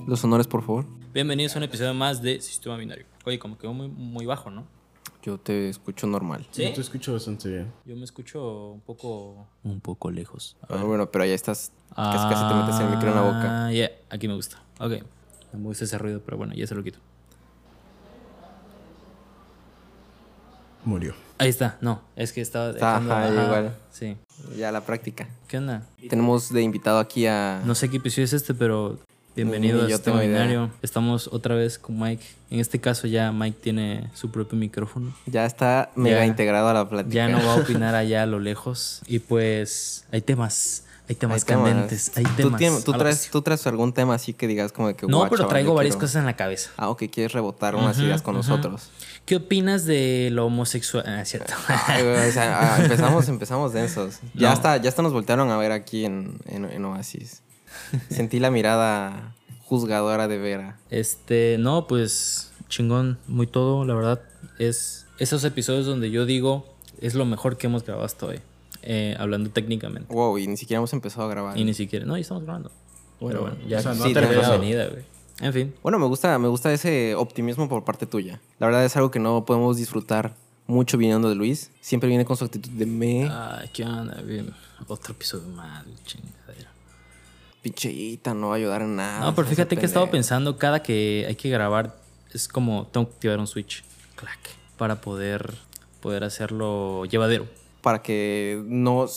Los honores, por favor. Bienvenidos a un episodio más de Sistema Binario. Oye, como quedó muy bajo, ¿no? Yo te escucho normal. ¿Sí? Yo te escucho bastante bien. Yo me escucho un poco lejos. Bueno, pero ahí estás. Casi te metes el micro en la boca. Ya, aquí me gusta. Ok. Me gusta ese ruido, pero bueno, ya se lo quito. Murió. Ahí está. No, es que estaba dejando... Ajá, igual. Sí. Ya la práctica. ¿Qué onda? Tenemos de invitado aquí a... No sé qué episodio es este, pero bienvenido a Yo Sistema tengo idea. Binario. Estamos otra vez con Mike. En este caso ya Mike tiene su propio micrófono. Ya está mega integrado a la plática. Ya no va a opinar allá a lo lejos. Y pues hay temas candentes. Hay temas. ¿Tú traes algún tema así que digas como de que... No, "Guau, pero chaval, traigo yo varias quiero-". cosas en la cabeza. Ah, ok, quieres rebotar unas ideas con nosotros. ¿Qué opinas de lo homosexual? Ah, es cierto. Ay, güey, o sea, empezamos densos. Ya hasta nos voltearon a ver aquí en Oasis. Sentí la mirada juzgadora de Vera. No, pues chingón, muy todo, la verdad. Es esos episodios donde yo digo es lo mejor que hemos grabado hasta hoy. Hablando técnicamente. Wow, y ni siquiera hemos empezado a grabar. Y ni siquiera. No, ya estamos grabando. Pero bueno, ya o sea, no sí, ha terminado. bienvenida, güey. En fin. Bueno, me gusta ese optimismo por parte tuya. La verdad es algo que no podemos disfrutar mucho viniendo de Luis. Siempre viene con su actitud de Ay, ¿qué onda? Bien. Otro episodio más, chingadera. pincheíta, no va a ayudar en nada. No, pero ese fíjate que he estado pendejo. pensando, cada que hay que grabar, es como tengo que activar un switch. Clac. Para poder hacerlo llevadero. Para que no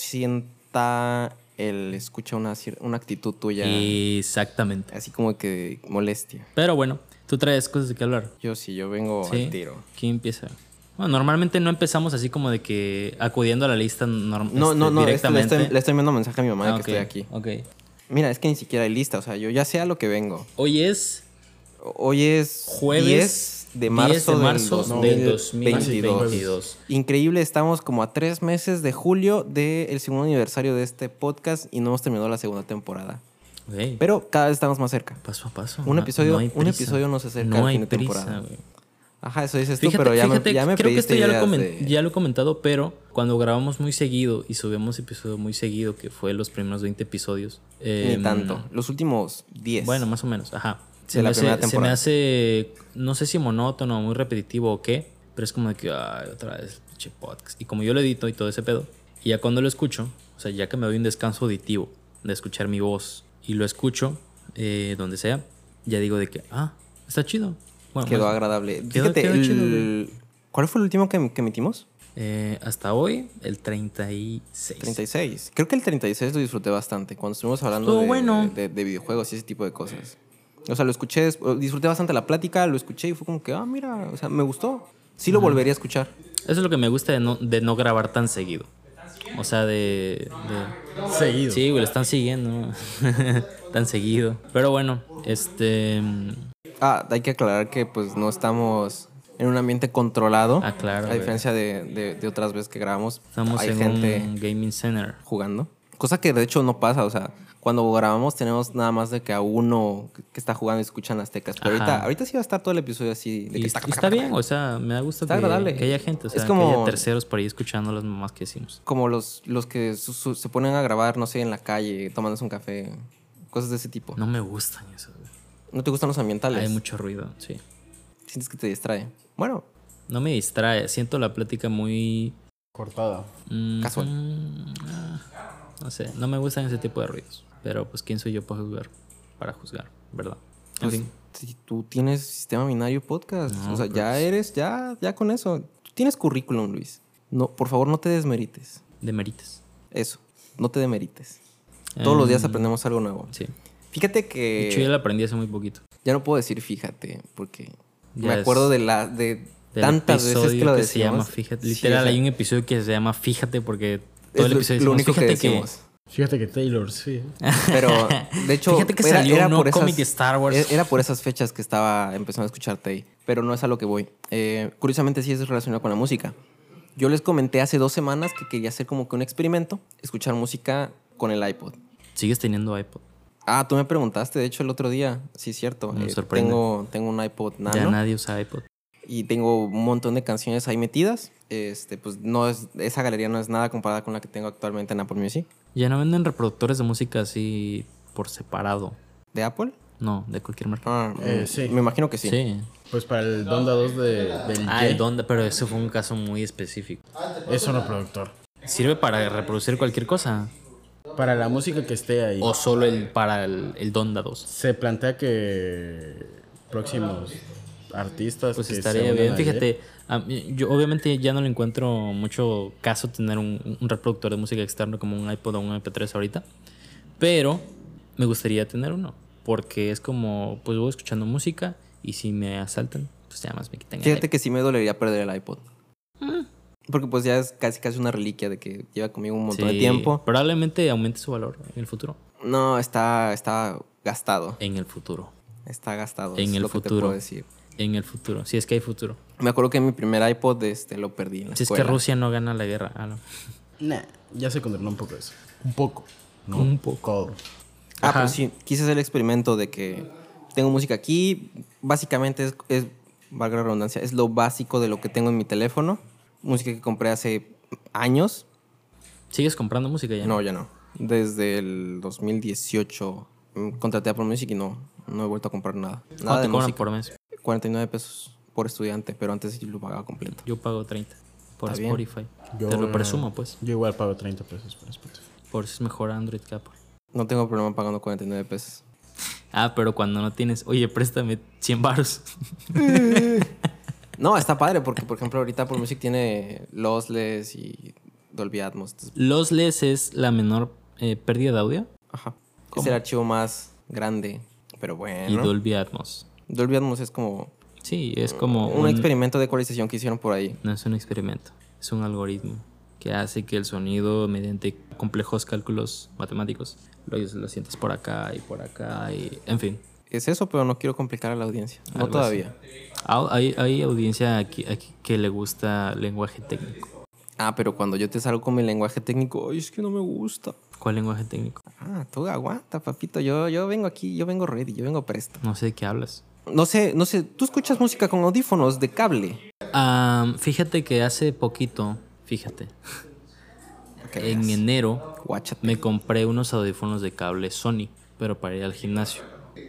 sienta el escucha una actitud tuya. Exactamente. Así como que molestia. Pero bueno, tú traes cosas de qué hablar. Yo vengo Sí. al tiro. ¿Quién empieza? Bueno, normalmente no empezamos así como de que acudiendo a la lista No, directamente. le estoy enviando mensaje a mi mamá de Ah, que ok, estoy aquí. Ok. Mira, es que ni siquiera hay lista. O sea, yo ya sé a lo que vengo. Hoy es Hoy es jueves 10 de marzo, 10 de marzo del 2022. 2022. Increíble, estamos como a 3 meses de julio del segundo aniversario de este podcast y no hemos terminado la segunda temporada. Ok. Pero cada vez estamos más cerca. Paso a paso. Un episodio hay un prisa. episodio nos acerca No al hay fin de prisa, temporada. güey. Ajá, eso dices tú, Fíjate, pero ya me creo que pediste esto ya ideas ya lo he comentado, pero cuando grabamos muy seguido y subimos episodio muy seguido, que fue los primeros 20 episodios. Ni tanto. Los últimos 10. Bueno, más o menos, ajá. De la primera Se temporada. me hace, no sé si monótono, muy repetitivo o qué, pero es como de que, ay, otra vez, pinche podcast. Y como yo lo edito y todo ese pedo, y ya cuando lo escucho, o sea, ya que me doy un descanso auditivo de escuchar mi voz y lo escucho donde sea, ya digo de que, está chido. Bueno, Quedó más- agradable. quedó Fíjate, chido, ¿cuál fue el último que emitimos? hasta hoy, el 36. 36. Creo que el 36 lo disfruté bastante. Cuando estuvimos hablando Estuvo bueno. de videojuegos y ese tipo de cosas. O sea, lo escuché, disfruté bastante la plática, lo escuché y fue como que, mira, o sea, me gustó. Sí lo volvería a escuchar. Eso es lo que me gusta de no grabar tan seguido. O sea, Seguido. Sí, güey, lo están siguiendo. Tan seguido. Pero bueno, Hay que aclarar que pues no estamos en un ambiente controlado. claro. A güey. diferencia de otras veces que grabamos. Estamos hay en gente un gaming center. jugando. Cosa que de hecho no pasa, o sea, cuando grabamos tenemos nada más de que a uno que está jugando y escuchan las tecas. Pero Ajá. ahorita sí va a estar todo el episodio así. De Y que está bien, o sea, me da gusto Está que, agradable. que haya gente, o sea, Es como- que haya terceros por ahí escuchando las mamás que decimos. Como los que se ponen a grabar, no sé, en la calle, tomándose un café, cosas de ese tipo. No me gustan eso, güey. ¿No te gustan los ambientales? Hay mucho ruido, sí. Sientes que te distrae. Bueno, No me distrae, siento la plática muy... Cortada. Casual. No sé, no me gustan ese tipo de ruidos. Pero pues, ¿quién soy yo para juzgar, ¿verdad? En pues, fin. si tú tienes Sistema Binario Podcast, No, o sea, ya pues. eres, ya con eso. Tú tienes currículum, Luis. No, por favor, no te desmerites. Demerites. Eso, no te demerites. Todos los días Em, aprendemos algo nuevo. Sí. Fíjate De hecho, yo que la aprendí hace muy poquito. ya no puedo decir fíjate, porque Ya me es acuerdo de Del tantas veces episodio que lo se decíamos. llama Fíjate. Sí, Literal, o sea, hay un episodio que se llama Fíjate porque todo es el episodio lo decimos, único que fíjate decimos. Fíjate que Taylor, sí. Pero, de hecho, Fíjate que salió un nuevo cómic de Star Wars. Era por esas fechas que estaba empezando a escuchar Tay. Pero no es a lo que voy. Curiosamente, sí es relacionado con la música. Yo les comenté hace 2 semanas que quería hacer como que un experimento, escuchar música con el iPod. ¿Sigues teniendo iPod? Tú me preguntaste, de hecho, el otro día. Sí, cierto. Me sorprende. Tengo un iPod Nano. Ya nadie usa iPod. Y tengo un montón de canciones ahí metidas. Pues esa galería no es nada comparada con la que tengo actualmente en Apple Music. Ya no venden reproductores de música así por separado. ¿De Apple? No, de cualquier marca. Ah, Sí. me imagino que sí. Sí. Pues para el Donda 2 del Ah, el Ye, Donda, pero eso fue un caso muy específico. es un reproductor. ¿Sirve para reproducir cualquier cosa? Para la música que esté ahí, ¿O solo para el Donda 2? se plantea que próximos artistas Pues que estaría se unan bien. a Fíjate, yo obviamente ya no le encuentro mucho caso tener un reproductor de música externo como un iPod o un MP3 ahorita. Pero me gustaría tener uno. Porque es como, pues voy escuchando música y si me asaltan, pues ya más me quitan el Fíjate iPod. que sí me dolería perder el iPod. Porque pues ya es casi una reliquia de que lleva conmigo un montón de Sí, tiempo. probablemente aumente su valor en el futuro. No, está gastado. En el futuro. Está gastado. En es el lo que te futuro. puedo decir. En el futuro. Si es que hay futuro. Me acuerdo que mi primer iPod lo perdí en la Si es que escuela. Rusia no gana la guerra. Ah, no. Nah, ya se controló un poco eso. Un poco. No, Un poco. Ah, Ajá. pues sí. Quise hacer el experimento de que tengo música aquí. Básicamente valga la redundancia, es lo básico de lo que tengo en mi teléfono. Música que compré hace años. ¿Sigues comprando música ya? No, ya no. Desde el 2018 contraté Apple Music y no he vuelto a comprar nada. Nada ¿Cuánto de te cobran música. por mes? 49 pesos por estudiante, pero antes sí lo pagaba completo. Yo pago 30 por Está bien. Spotify. Te lo presumo, pues. Yo igual pago 30 pesos por Spotify. Por eso es mejor Android que Apple. No tengo problema pagando 49 pesos. Ah, pero cuando no tienes, oye, préstame 100 baros. No, está padre porque, por ejemplo, ahorita Apple Music tiene lossless y Dolby Atmos. Entonces, Lossless es la menor pérdida de audio. ajá. ¿Cómo? Es el archivo más grande, pero bueno. Y Dolby Atmos. Dolby Atmos es como Sí, es como un experimento de ecualización que hicieron por ahí. No es un experimento, es un algoritmo que hace que el sonido, mediante complejos cálculos matemáticos, lo sientas por acá y en fin. Es eso, pero no quiero complicar a la audiencia. No Algo todavía. Hay audiencia aquí que le gusta lenguaje técnico. Ah, pero cuando yo te salgo con mi lenguaje técnico, ay, es que no me gusta. ¿Cuál lenguaje técnico? Ah, tú aguanta, papito. Yo vengo aquí, yo vengo ready, yo vengo presto. No sé de qué hablas. No sé, tú escuchas música con audífonos de cable. Fíjate que hace poquito, en enero Guáchate. me compré unos audífonos de cable Sony, pero para ir al gimnasio.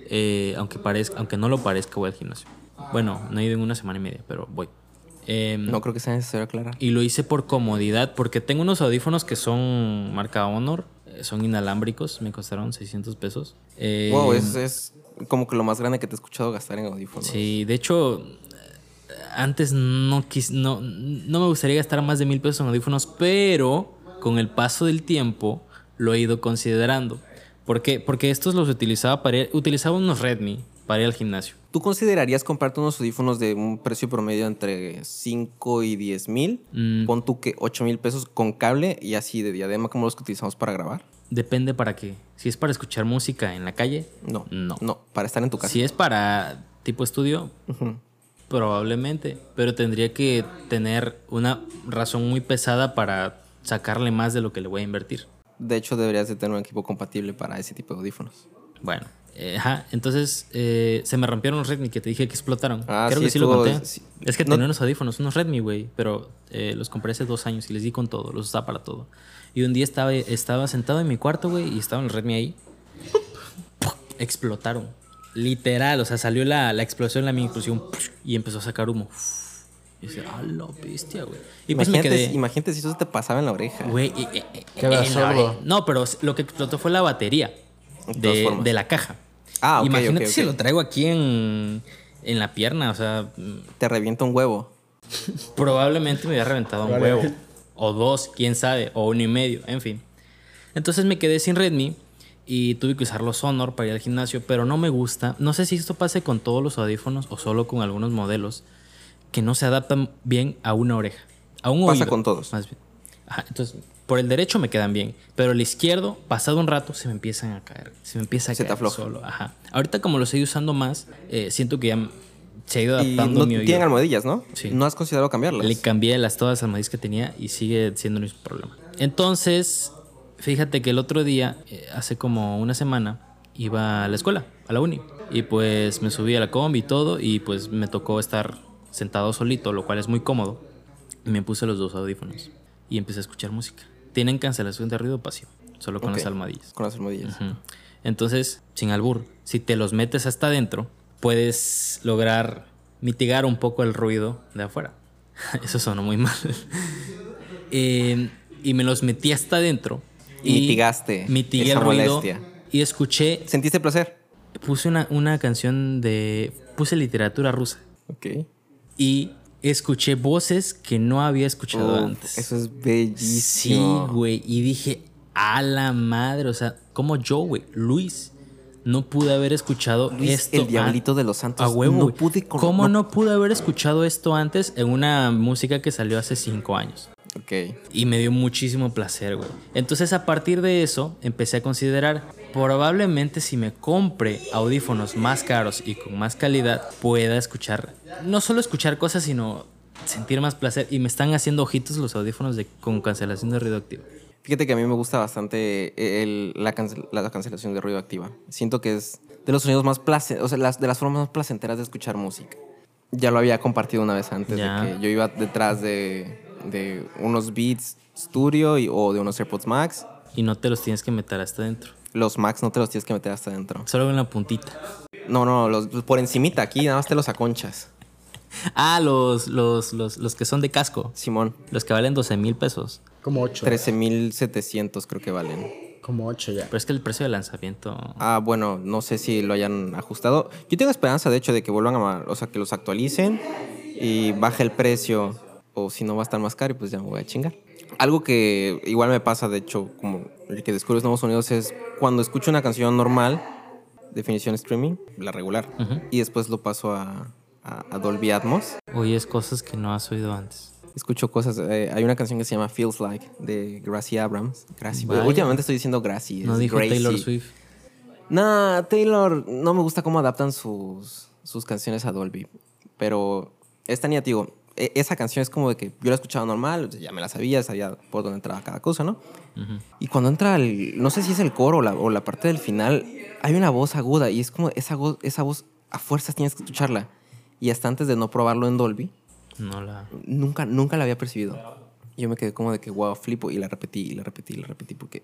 Aunque no lo parezca, voy al gimnasio. Bueno, no he ido en una semana y media, pero voy. No creo que sea necesario aclarar. Y lo hice por comodidad, porque tengo unos audífonos que son marca Honor, son inalámbricos, me costaron 600 pesos. Wow, es como que lo más grande que te he escuchado gastar en audífonos. Sí, de hecho, antes no me gustaría gastar más de 1,000 pesos en audífonos, pero con el paso del tiempo lo he ido considerando. ¿Por qué? Porque estos los utilizaba unos Redmi para ir al gimnasio. ¿Tú considerarías comprarte unos audífonos de un precio promedio entre 5 y 10 mil? Pon tú que 8 mil pesos con cable y así de diadema como los que utilizamos para grabar. Depende para qué. Si es para escuchar música en la calle, No. no. No, para estar en tu casa. Si es para tipo estudio, Ujú. probablemente, pero tendría que tener una razón muy pesada para sacarle más de lo que le voy a invertir. De hecho, deberías de tener un equipo compatible para ese tipo de audífonos. Bueno, entonces se me rompieron los Redmi que te dije que explotaron. Ah, Creo sí, que sí lo estuvo- conté. sí. Es que No- tenía unos audífonos, unos Redmi, güey, pero los compré hace 2 años y les di con todo, los usaba para todo. Y un día estaba sentado en mi cuarto, güey, y estaban los Redmi ahí. Explotaron. Literal, o sea, salió la explosión, la mini explosión y empezó a sacar humo. Y dice, ¡ah, la bestia, güey! Y pues me quedé. Imagínate si eso te pasaba en la oreja. Güey, Queda en la- sordo. No, pero lo que explotó fue la batería De todas formas. de la caja. Ah, ok, Imagínate ok, si ok. lo traigo aquí en la pierna, o sea, Te revienta un huevo. probablemente me hubiera reventado un Vale. huevo. O 2, quién sabe, o 1,5, en fin. Entonces me quedé sin Redmi y tuve que usar los Honor para ir al gimnasio, pero no me gusta. No sé si esto pase con todos los audífonos o solo con algunos modelos que no se adaptan bien a una oreja. A un Pasa oído, con todos. más bien. Ajá, entonces, por el derecho me quedan bien, pero el izquierdo, pasado un rato, se me empiezan a caer. Se me empieza a Se te caer afloja. solo. Ajá. Ahorita como lo estoy usando más, siento que ya se ha ido Y adaptando no mi oído. tienen almohadillas, ¿no? Sí. ¿No has considerado cambiarlas? Le cambié todas las almohadillas que tenía y sigue siendo el mismo problema. Entonces, fíjate que el otro día, hace como una semana, iba a la escuela, a la uni. Y pues me subí a la combi y todo y pues me tocó estar sentado solito, lo cual es muy cómodo. Y me puse los 2 audífonos y empecé a escuchar música. Tienen cancelación de ruido pasivo, solo con Ok. las almohadillas. Con las almohadillas. Ujú. Entonces, sin albur, si te los metes hasta adentro, puedes lograr mitigar un poco el ruido de afuera. Eso sonó muy mal. Y me los metí hasta adentro. Y mitigué esa el ruido. molestia. Y escuché. ¿Sentiste placer? Puse una canción de. Puse literatura rusa. Ok. Y escuché voces que no había escuchado antes. Eso es bellísimo. Sí, güey. Y dije, a la madre. O sea, como yo, güey, Luis, no pude haber escuchado Luis, esto. el diablito de los santos. A huevo. No güey. pude ¿Cómo no pude haber escuchado esto antes en una música que salió hace 5 años? Ok. Y me dio muchísimo placer, güey. Entonces, a partir de eso, empecé a considerar, probablemente si me compre audífonos más caros y con más calidad, pueda escuchar, no solo escuchar cosas, sino sentir más placer. Y me están haciendo ojitos los audífonos con cancelación de ruido activo. Fíjate que a mí me gusta bastante la cancelación de ruido activa. Siento que es de los sonidos más placenteros, o sea, de las formas más placenteras de escuchar música. Ya lo había compartido una vez antes, Ya. de que yo iba detrás de unos Beats Studio o de unos AirPods Max. Y no te los tienes que meter hasta adentro. Los Max no te los tienes que meter hasta adentro. Solo en la puntita. No, por encimita aquí, nada más te los aconchas. Ah, los que son de casco. Simón, Los que valen 12,000 pesos. Como 8. 13,700 creo que valen. Como 8 ya. Pero es que el precio de lanzamiento... Ah, bueno, no sé si lo hayan ajustado. Yo tengo esperanza, de hecho, de que vuelvan o sea, que los actualicen y baje el precio. O si no va a estar más caro, pues ya me voy a chingar. Algo que igual me pasa, de hecho, como el que descubres nuevos sonidos, es cuando escucho una canción normal, definición streaming, la regular, y después lo paso a Dolby Atmos. Oyes cosas que no has oído antes. Escucho cosas. Hay una canción que se llama Feels Like de Gracie Abrams. Vaya. Últimamente estoy diciendo Gracie. No es dijo Gracie. Taylor Swift. Nah, Taylor, no me gusta cómo adaptan sus canciones a Dolby. Pero esta niña, digo, esa canción es como de que yo la escuchaba normal, ya me la sabía por dónde entraba cada cosa, ¿no? Y cuando entra no sé si es el coro o la parte del final, hay una voz aguda y es como esa voz a fuerzas tienes que escucharla. Y hasta antes de no probarlo en Dolby, nunca la había percibido. Yo me quedé como de que wow, flipo, y la repetí porque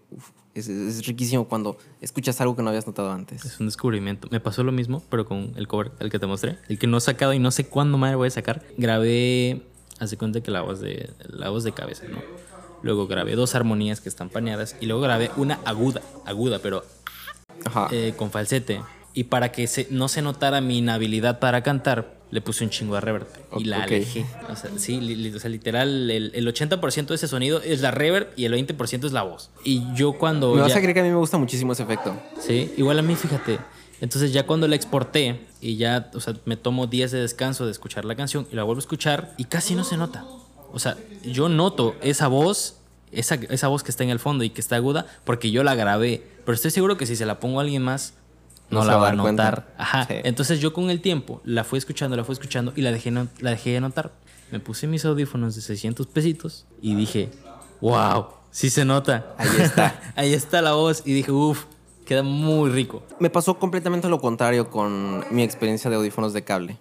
es riquísimo cuando escuchas algo que no habías notado antes. Es un descubrimiento. Me pasó lo mismo, pero con el cover, el que te mostré, el que no he sacado y no sé cuándo más voy a sacar. Grabé, hace cuenta que la voz de cabeza, ¿no? Luego grabé 2 armonías que están paneadas y luego grabé una aguda, pero Ajá. con falsete. Y para que no se notara mi inhabilidad para cantar, le puse un chingo de reverb y la alejé. O sea, sí, o sea, literal, el 80% de ese sonido es la reverb y el 20% es la voz. Y yo cuando... Me vas a creer que a mí me gusta muchísimo ese efecto. Sí, igual a mí, fíjate. Entonces ya cuando la exporté y ya, o sea, me tomo días de descanso de escuchar la canción y la vuelvo a escuchar y casi no se nota. O sea, yo noto esa voz, esa voz que está en el fondo y que está aguda porque yo la grabé. Pero estoy seguro que si se la pongo a alguien más, no la va a notar. Ajá. Sí. Entonces yo con el tiempo la fui escuchando y la dejé de notar. Me puse mis audífonos de 600 pesitos y dije, wow, sí se nota. Ahí está. Ahí está la voz y dije, uff, queda muy rico. Me pasó completamente lo contrario con mi experiencia de audífonos de cable.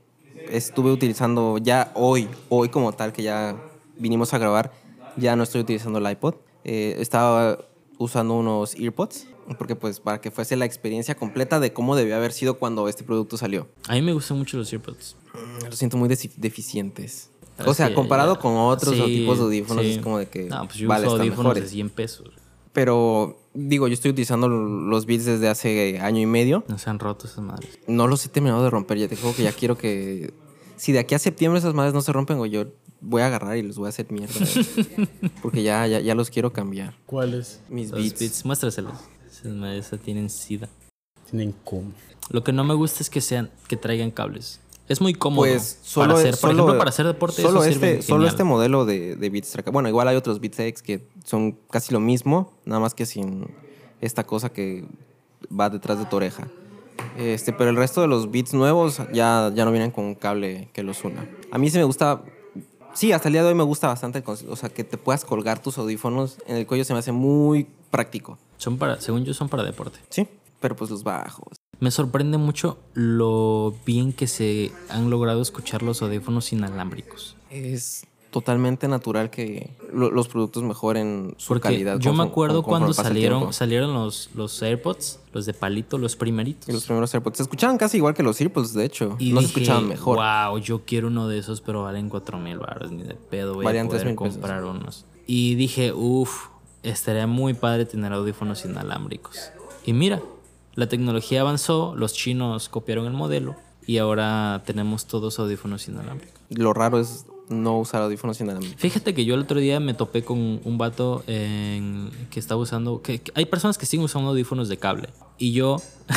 Estuve utilizando ya hoy como tal, que ya vinimos a grabar, ya no estoy utilizando el iPod. Estaba usando unos EarPods, porque pues para que fuese la experiencia completa de cómo debió haber sido cuando este producto salió. A mí me gustan mucho los EarPods. Los siento muy deficientes. Pero O sea, sí, comparado ya. con otros Sí, tipos de audífonos, sí. es como de que No, pues yo vale, uso están audífonos de mejores. 100 pesos. Pero digo, yo estoy utilizando los Beats desde hace año y medio. No se han roto esas madres. No los he terminado de romper. Ya te digo que ya quiero que... Si de aquí a septiembre esas madres no se rompen, güey, yo voy a agarrar y los voy a hacer mierda. Porque ya los quiero cambiar. ¿Cuáles? Mis Los Beats. Beats, muéstraselos. Esas madres tienen sida. Tienen como. Lo que no me gusta es que traigan cables. Es muy cómodo. Pues solo por ejemplo, para hacer deporte, solo eso sirve solo genial. este modelo de Beats Track. Bueno, igual hay otros Beats X que son casi lo mismo, nada más que sin esta cosa que va detrás de tu oreja. Pero el resto de los Beats nuevos ya no vienen con un cable que los una. A mí sí me gusta. Sí, hasta el día de hoy me gusta bastante el concepto. O sea, que te puedas colgar tus audífonos en el cuello se me hace muy práctico. Según yo, son para deporte. Sí, pero pues los bajos. Me sorprende mucho lo bien que se han logrado escuchar los audífonos inalámbricos. Es totalmente natural que los productos mejoren su Porque calidad. yo me acuerdo conforme cuando pasa el tiempo. salieron los AirPods, los de palito, los primeritos. Y los primeros AirPods se escuchaban casi igual que los AirPods, de hecho. Y no se dije, escuchaban mejor. wow, yo quiero uno de esos, pero valen 4,000 baros, ni de pedo voy Valían a poder 3,000 pesos. comprar unos. Y dije, estaría muy padre tener audífonos inalámbricos. Y mira, la tecnología avanzó, los chinos copiaron el modelo y ahora tenemos todos audífonos inalámbricos. Lo raro es no usar audífonos inalámbricos. Fíjate que yo el otro día me topé con un vato que estaba usando... Que hay personas que siguen usando audífonos de cable. Y yo...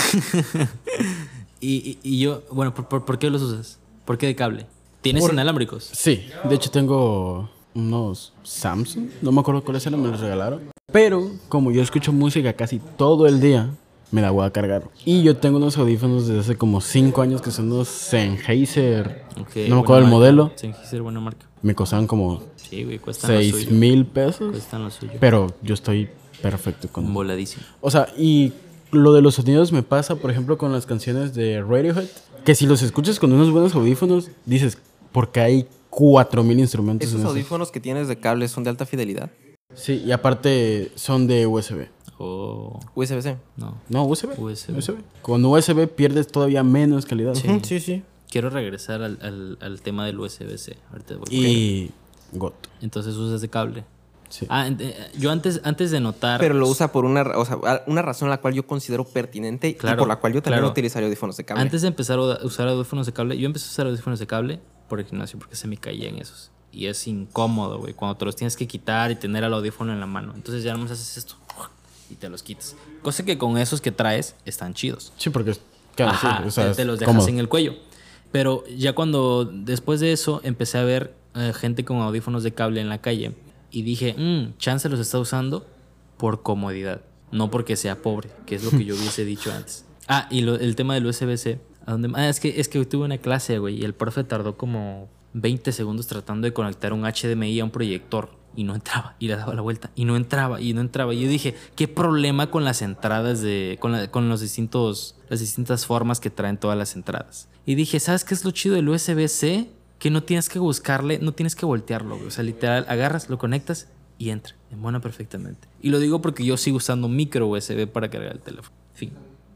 y yo... Bueno, ¿por qué los usas? ¿Por qué de cable? ¿Tienes inalámbricos? Sí, de hecho tengo unos Samsung, no me acuerdo cuáles eran, me los regalaron. Pero como yo escucho música casi todo el día, me la voy a cargar. Y yo tengo unos audífonos desde hace como 5 años que son unos Sennheiser. Okay, no me acuerdo el modelo. Sennheiser, buena marca. Me costaban como Sí, güey, cuestan lo suyo. 6,000 pesos. Cuestan lo suyo. Pero yo estoy perfecto con... Voladísimo. O sea, y lo de los sonidos me pasa, por ejemplo, con las canciones de Radiohead. Que si los escuchas con unos buenos audífonos, dices, porque hay 4,000 instrumentos ¿Esos en eso. audífonos que tienes de cable son de alta fidelidad? Sí, y aparte son de USB. Oh, USB-C. no. No, USB. USB. Con USB pierdes todavía menos calidad. Ujú, sí, sí. Quiero regresar al tema del USB-C. Ahorita voy. Y GOT. Entonces usas de cable. Sí. Yo antes de notar... Pero lo usa por una razón la cual yo considero pertinente y Claro, por la cual yo también claro. utilizaría audífonos de cable. Antes de empezar a usar audífonos de cable, yo empecé a usar audífonos de cable por el gimnasio porque se me caían esos. Y es incómodo, güey, cuando te los tienes que quitar y tener el audífono en la mano. Entonces ya nomás haces esto y te los quitas. Cosa que con esos que traes están chidos. Sí, porque claro, Ajá, sí, o sea, te los es dejas cómodo. en el cuello. Pero ya después de eso, empecé a ver gente con audífonos de cable en la calle. Y dije, chance los está usando por comodidad. No porque sea pobre, que es lo que yo hubiese dicho antes. Y el tema del USB-C. Es que hoy tuve una clase, güey, y el profe tardó como 20 segundos tratando de conectar un HDMI a un proyector. Y no entraba, y le daba la vuelta, y no entraba, y no entraba. Y yo dije, ¿qué problema con las entradas con las distintas formas que traen todas las entradas? Y dije, ¿sabes qué es lo chido del USB-C? Que no tienes que buscarle, no tienes que voltearlo, güey. O sea, literal, agarras, lo conectas y entra. Embona perfectamente. Y lo digo porque yo sigo usando micro USB para cargar el teléfono. Fin.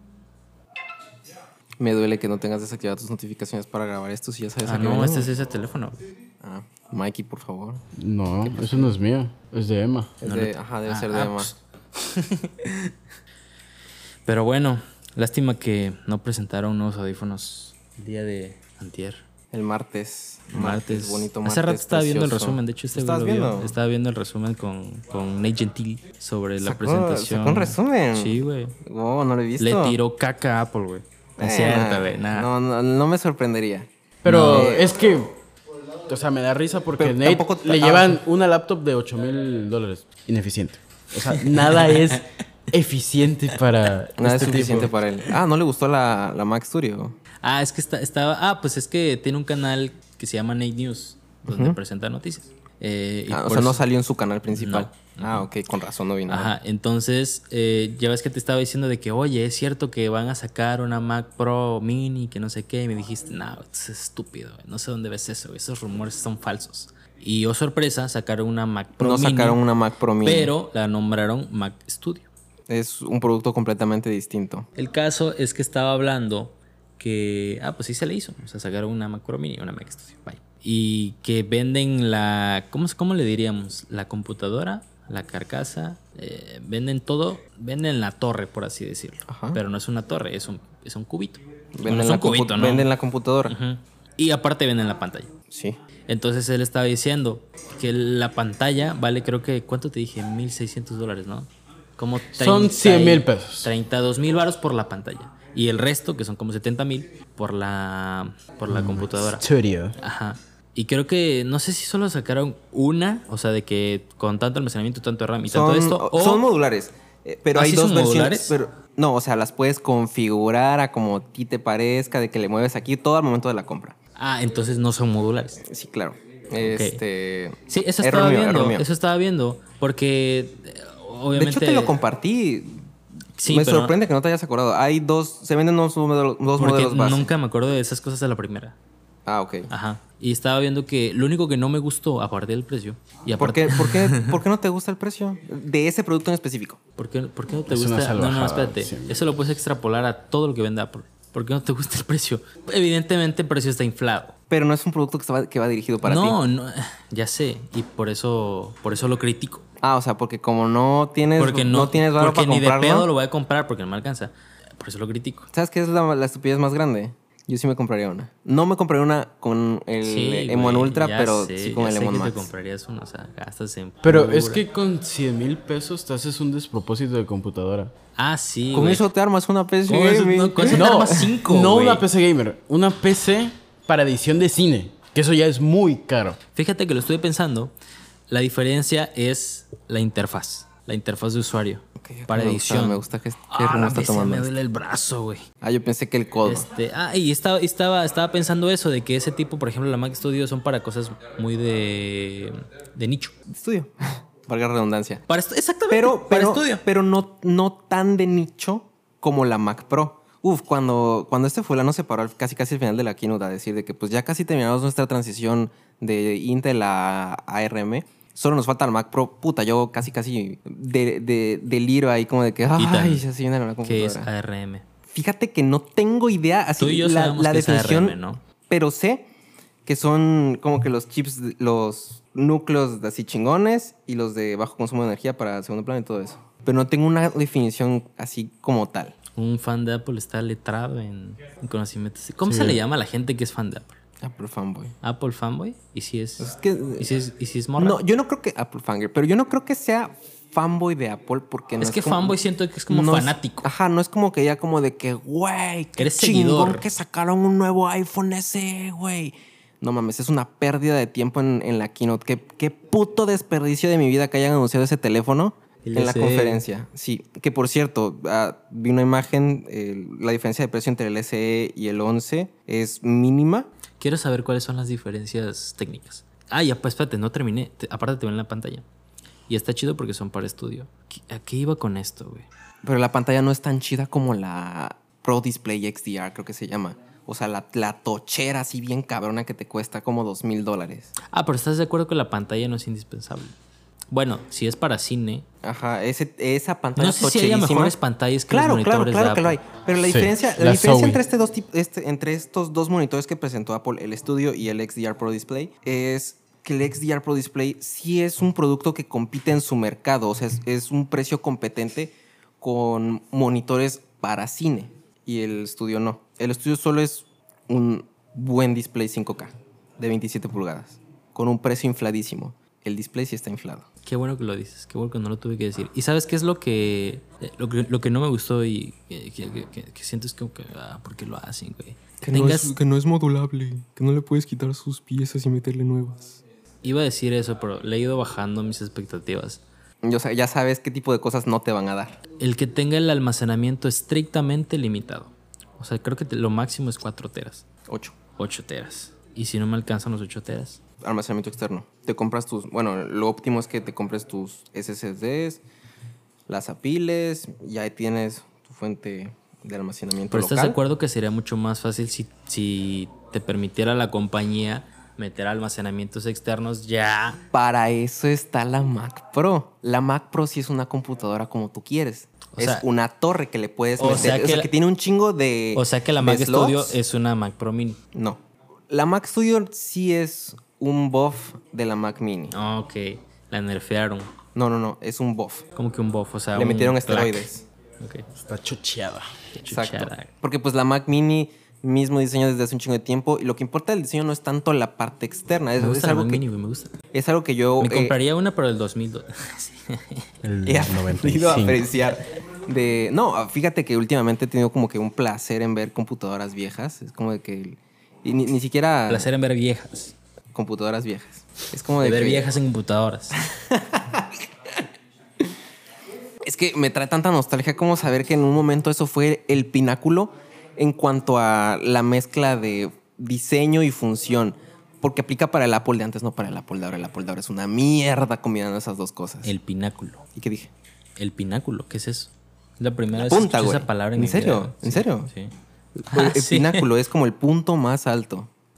Me duele que no tengas desactivadas tus notificaciones para grabar esto si ya sabes a qué No, venimos. este es ese teléfono. Ah, Mikey, por favor. No, eso no es mío, es de Emma. Debe ser de Emma. Pues. Pero bueno, lástima que no presentaron nuevos audífonos el día de antier. El martes. Martes. Bonito martes. Hace rato estaba viendo el precioso. resumen. De hecho, ¿Estabas lo vio. viendo? Estaba viendo el resumen con Nate Gentili sobre la Sacó- presentación. sacó un resumen. Sí, güey. Oh, no lo he visto. Le tiró caca a Apple, güey. Es cierto, güey. Nada. No me sorprendería. Pero No. es que, o sea, me da risa porque Pero Nate tampoco- le llevan una laptop de $8,000. Ineficiente. O sea, nada es eficiente para Nada es este suficiente tipo. para él. No le gustó la Mac Studio. Es que estaba. Pues es que tiene un canal que se llama Nate News, donde presenta noticias. Y O por sea, no eso- salió en su canal principal. No. Ok, con razón no vino. Ajá, entonces ya ves que te estaba diciendo de que, oye, es cierto que van a sacar una Mac Pro Mini, que no sé qué, y me dijiste, no, es estúpido, güey. No sé dónde ves eso, esos rumores son falsos. Y oh sorpresa, sacaron una Mac Pro No Mini, sacaron una Mac Pro Mini. pero la nombraron Mac Studio. Es un producto completamente distinto. El caso es que estaba hablando que, pues sí se le hizo, o sea, sacaron una Mac Pro Mini y una Mac Studio, vaya. Y que venden ¿cómo le diríamos? La computadora, la carcasa, venden todo, venden la torre, por así decirlo. Ajá. Pero no es una torre, es un cubito. Venden, Bueno, es un cubito, ¿no? venden la computadora. Ujú. Y aparte venden la pantalla. Sí. Entonces él estaba diciendo que la pantalla vale, creo que, ¿cuánto te dije? $1,600, ¿no? Como Son 100,000 pesos. 32,000 varos por la pantalla. Y el resto, que son como 70,000, por la computadora. Studio. Ajá. Y creo que, no sé si solo sacaron una, o sea, de que con tanto almacenamiento, tanto RAM y tanto esto. Son modulares. Pero hay ¿sí dos son versiones. modulares? Pero, no, o sea, las puedes configurar a como a ti te parezca, de que le mueves aquí todo al momento de la compra. Entonces no son modulares. Sí, claro. Sí, eso error estaba mío, viendo. error mío. Eso estaba viendo. Porque, obviamente. De hecho, te lo compartí. Sí, me pero sorprende que no te hayas acordado. Se venden dos modelos porque base. nunca me acuerdo de esas cosas de la primera. Ah, ok. Ajá. Y estaba viendo que lo único que no me gustó, aparte del precio, y ¿Por aparte... por qué no te gusta el precio de ese producto en específico? ¿Por qué no te Es una gusta? No, salvajada, espérate. sí. Eso lo puedes extrapolar a todo lo que vende Apple. ¿Por qué no te gusta el precio? Evidentemente el precio está inflado. Pero no es un producto que va dirigido para ti. No, ya sé. Y por eso lo critico. Ah, o sea, porque como no tienes Porque no tienes varo porque para ni de comprarlo. pedo lo voy a comprar porque no me alcanza. Por eso lo critico. ¿Sabes qué es la estupidez más grande? Yo sí me compraría una. No me compraría una con el M1 güey, Ultra, ya pero sé, sí con ya el sé M1 que Max. te comprarías uno, o sea, gastas en Pero pura. es que con 100,000 pesos te haces un despropósito de computadora. Ah, sí, Con güey. eso te armas una PC Con eso- gaming. no, con eso te armas 5, no güey. una PC gamer, una PC para edición de cine. Que eso ya es muy caro. Fíjate que lo estoy pensando. La diferencia es la interfaz de usuario. Ok, para me edición. gusta, me gusta que Ah, rumbo la está PC tomando me esto. duele el brazo, güey. Ah, yo pensé que el codo. Y estaba pensando eso, de que ese tipo, por ejemplo, la Mac Studio son para cosas muy de nicho. Estudio. Valga la redundancia. Exactamente, para estudio. Pero no tan de nicho como la Mac Pro. Cuando este fulano se paró casi al final de la keynote a decir de que pues ya casi terminamos nuestra transición de Intel a ARM. Solo nos falta el Mac Pro. Puta, yo casi deliro ahí como de que ay, ya se viene la ¿Qué es computadora. ARM? Fíjate que no tengo idea así Tú y yo sabemos la que es definición, ARM, ¿no? pero sé que son como que los chips, los núcleos así chingones y los de bajo consumo de energía para segundo plano y todo eso. Pero no tengo una definición así como tal. Un fan de Apple está letrado en conocimientos. ¿Cómo Sí. se le llama a la gente que es fan de Apple? Apple fanboy. ¿Apple fanboy? ¿Y si es, Es que, ¿y si es morra? no, yo no creo que Apple fangirl, pero yo no creo que sea fanboy de Apple porque no es que como- fanboy siento que es como no fanático. Ajá, no es como que ya como de que, güey, qué Eres chingón seguidor. que sacaron un nuevo iPhone SE, güey. No mames, es una pérdida de tiempo en la keynote. Qué puto desperdicio de mi vida que hayan anunciado ese teléfono El en la SE. conferencia. Sí, que por cierto, vi una imagen, la diferencia de precio entre el SE y el 11 es mínima. Quiero saber cuáles son las diferencias técnicas. Ah, ya, pues espérate, no terminé. Aparte te ven en la pantalla. Y está chido porque son para estudio. ¿A qué iba con esto, güey? Pero la pantalla no es tan chida como la Pro Display XDR, creo que se llama. O sea, la tochera así bien cabrona que te cuesta como $2,000. Ah, pero ¿estás de acuerdo que la pantalla no es indispensable? Bueno, si es para cine. Ajá, esa pantalla No sé si haya tocherísima. mejores pantallas que Claro, los monitores claro de que lo hay. Apple. Pero la Sí, diferencia, la Zoe. entre estos dos monitores que presentó Apple, el Studio y el XDR Pro Display, es que el XDR Pro Display sí es un producto que compite en su mercado. O sea, es un precio competente con monitores para cine. Y el Studio no. El Studio solo es un buen display 5K de 27 pulgadas con un precio infladísimo. El display sí está inflado. Qué bueno que lo dices, qué bueno que no lo tuve que decir. ¿Y sabes qué es lo que no me gustó y que siento es como que, ¿por qué lo hacen, güey? Que no es modulable, que no le puedes quitar sus piezas y meterle nuevas. Iba a decir eso, pero le he ido bajando mis expectativas. O sea, ya sabes qué tipo de cosas no te van a dar. El que tenga el almacenamiento estrictamente limitado. O sea, creo que lo máximo es 4 teras. 8. 8 teras. ¿Y si no me alcanzan los 8 teras? Almacenamiento externo. Te compras bueno, lo óptimo es que te compres tus SSDs, las apiles, ya ahí tienes tu fuente de almacenamiento Pero local. ¿estás de acuerdo que sería mucho más fácil si te permitiera la compañía meter almacenamientos externos ya? Para eso está la Mac Pro. La Mac Pro sí es una computadora como tú quieres. O sea, es una torre que le puedes o meter. sea que que tiene un chingo de. O sea que la de Mac slots. Studio es una Mac Pro Mini. No. La Mac Studio sí es un buff de la Mac Mini. Ah, ok. La nerfearon. No. Es un buff. Como que un buff, o sea, Le un metieron plaque. esteroides. Ok. Está chocheada. Qué Exacto. chuchada. Porque pues la Mac Mini, mismo diseño desde hace un chingo de tiempo. Y lo que importa del diseño no es tanto la parte externa. Es, Me es gusta la algo Mac que, Mini, güey, me gusta. es algo que yo Me compraría una, pero del 2002. Sí. El he aprendido a 95. apreciar. No, fíjate que últimamente he tenido como que un placer en ver computadoras viejas. Es como de que... Y ni siquiera... Placer en ver viejas. Computadoras viejas. Es como De de ver que... viejas en computadoras. Es que me trae tanta nostalgia como saber que en un momento eso fue el pináculo en cuanto a la mezcla de diseño y función. Porque aplica para el Apple de antes, no para el Apple de ahora. El Apple de ahora es una mierda combinando esas dos cosas. El pináculo. ¿Y qué dije? El pináculo, ¿qué es eso? Es la primera vez Punta, que escucho güey. esa palabra en ¿En mi serio? vida. ¿En serio? Sí. El Sí. pináculo es como el punto más alto.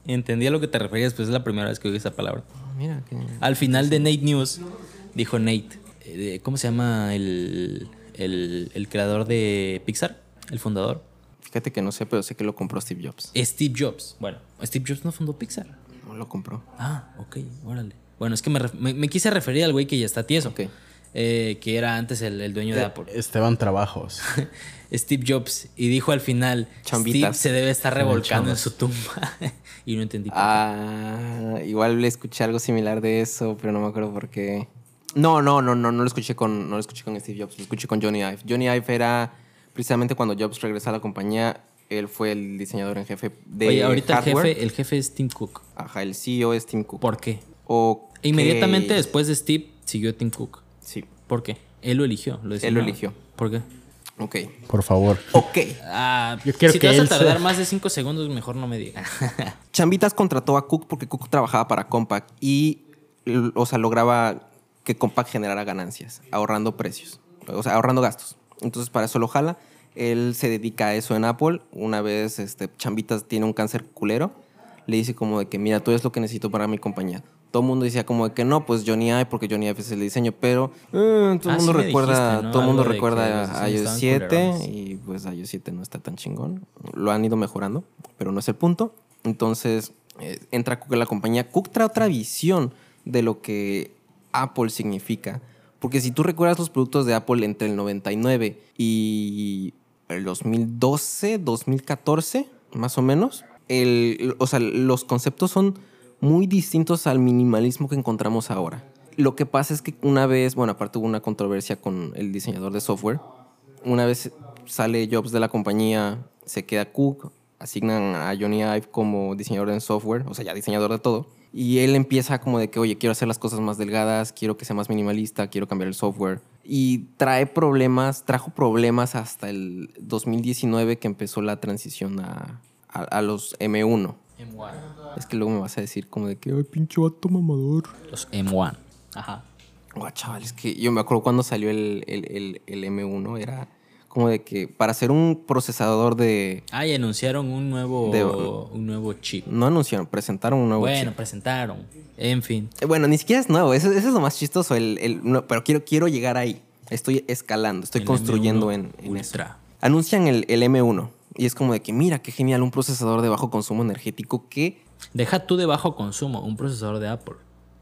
Entendí a lo que te referías, pues es la primera vez que oí esa palabra. Mira, que... Al final de Nate News, dijo Nate, ¿cómo se llama el creador de Pixar? El fundador. Fíjate que no sé, pero sé que lo compró Steve Jobs. Steve Jobs. Bueno, Steve Jobs no fundó Pixar. No lo compró. Ah, ok, órale. Bueno, es que me quise referir al güey que ya está tieso. Ok. Que era antes el dueño de Apple. Esteban Trabajos. Steve Jobs. Y dijo al final, Chambitas. Steve se debe estar revolcando en su tumba. Y no entendí por qué. Igual le escuché algo similar de eso, pero no me acuerdo por qué. No lo escuché con Steve Jobs, lo escuché con Johnny Ive. Johnny Ive era precisamente cuando Jobs regresó a la compañía, él fue el diseñador en jefe de Oye, ahorita hardware. el jefe es Tim Cook. Ajá, el CEO es Tim Cook. ¿Por qué? Ok. Inmediatamente después de Steve siguió Tim Cook. Sí, ¿Por qué? Él lo eligió. él lo eligió. ¿Por qué? Ok. Por favor. Ok. Yo quiero si que te vas a él tardar sea- más de 5 segundos, mejor no me digas. Chambitas contrató a Cook porque Cook trabajaba para Compaq y, o sea, lograba que Compaq generara ganancias, ahorrando precios, o sea, ahorrando gastos. Entonces, para eso lo jala. Él se dedica a eso en Apple. Una vez Chambitas tiene un cáncer culero, le dice como de que, mira, tú eres lo que necesito para mi compañía. Todo el mundo decía como de que no, pues Johnny Ive, porque Johnny Ive es el diseño, pero todo el mundo me recuerda, dijiste, ¿no? todo el mundo Algo de que los recuerda a diseños iOS estaban 7 culerones. y pues iOS 7 no está tan chingón. Lo han ido mejorando, pero no es el punto. Entonces entra Cook en la compañía. Cook trae otra visión de lo que Apple significa. Porque si tú recuerdas los productos de Apple entre el 99 y el 2012, 2014, más o menos, o sea, los conceptos son muy distintos al minimalismo que encontramos ahora. Lo que pasa es que una vez, bueno, aparte hubo una controversia con el diseñador de software. Una vez sale Jobs de la compañía, se queda Cook, asignan a Johnny Ive como diseñador en software, o sea, ya diseñador de todo. Y él empieza como de que, oye, quiero hacer las cosas más delgadas, quiero que sea más minimalista, quiero cambiar el software. Y trajo problemas hasta el 2019 que empezó la transición a los M1. Es que luego me vas a decir como de que, ay, pinche vato mamador. Los M1. Ajá. Guau, chaval, es que yo me acuerdo cuando salió el M1, era como de que para hacer un procesador de... Ah, y anunciaron un nuevo chip. No anunciaron, presentaron un nuevo Bueno, chip. presentaron. En fin. Bueno, ni siquiera es nuevo, eso es lo más chistoso, no, pero quiero llegar ahí. Estoy escalando, estoy El construyendo M1 en eso. Ultra. Anuncian el M1 y es como de que, mira, qué genial, un procesador de bajo consumo energético que... Deja tú de bajo consumo, un procesador de Apple.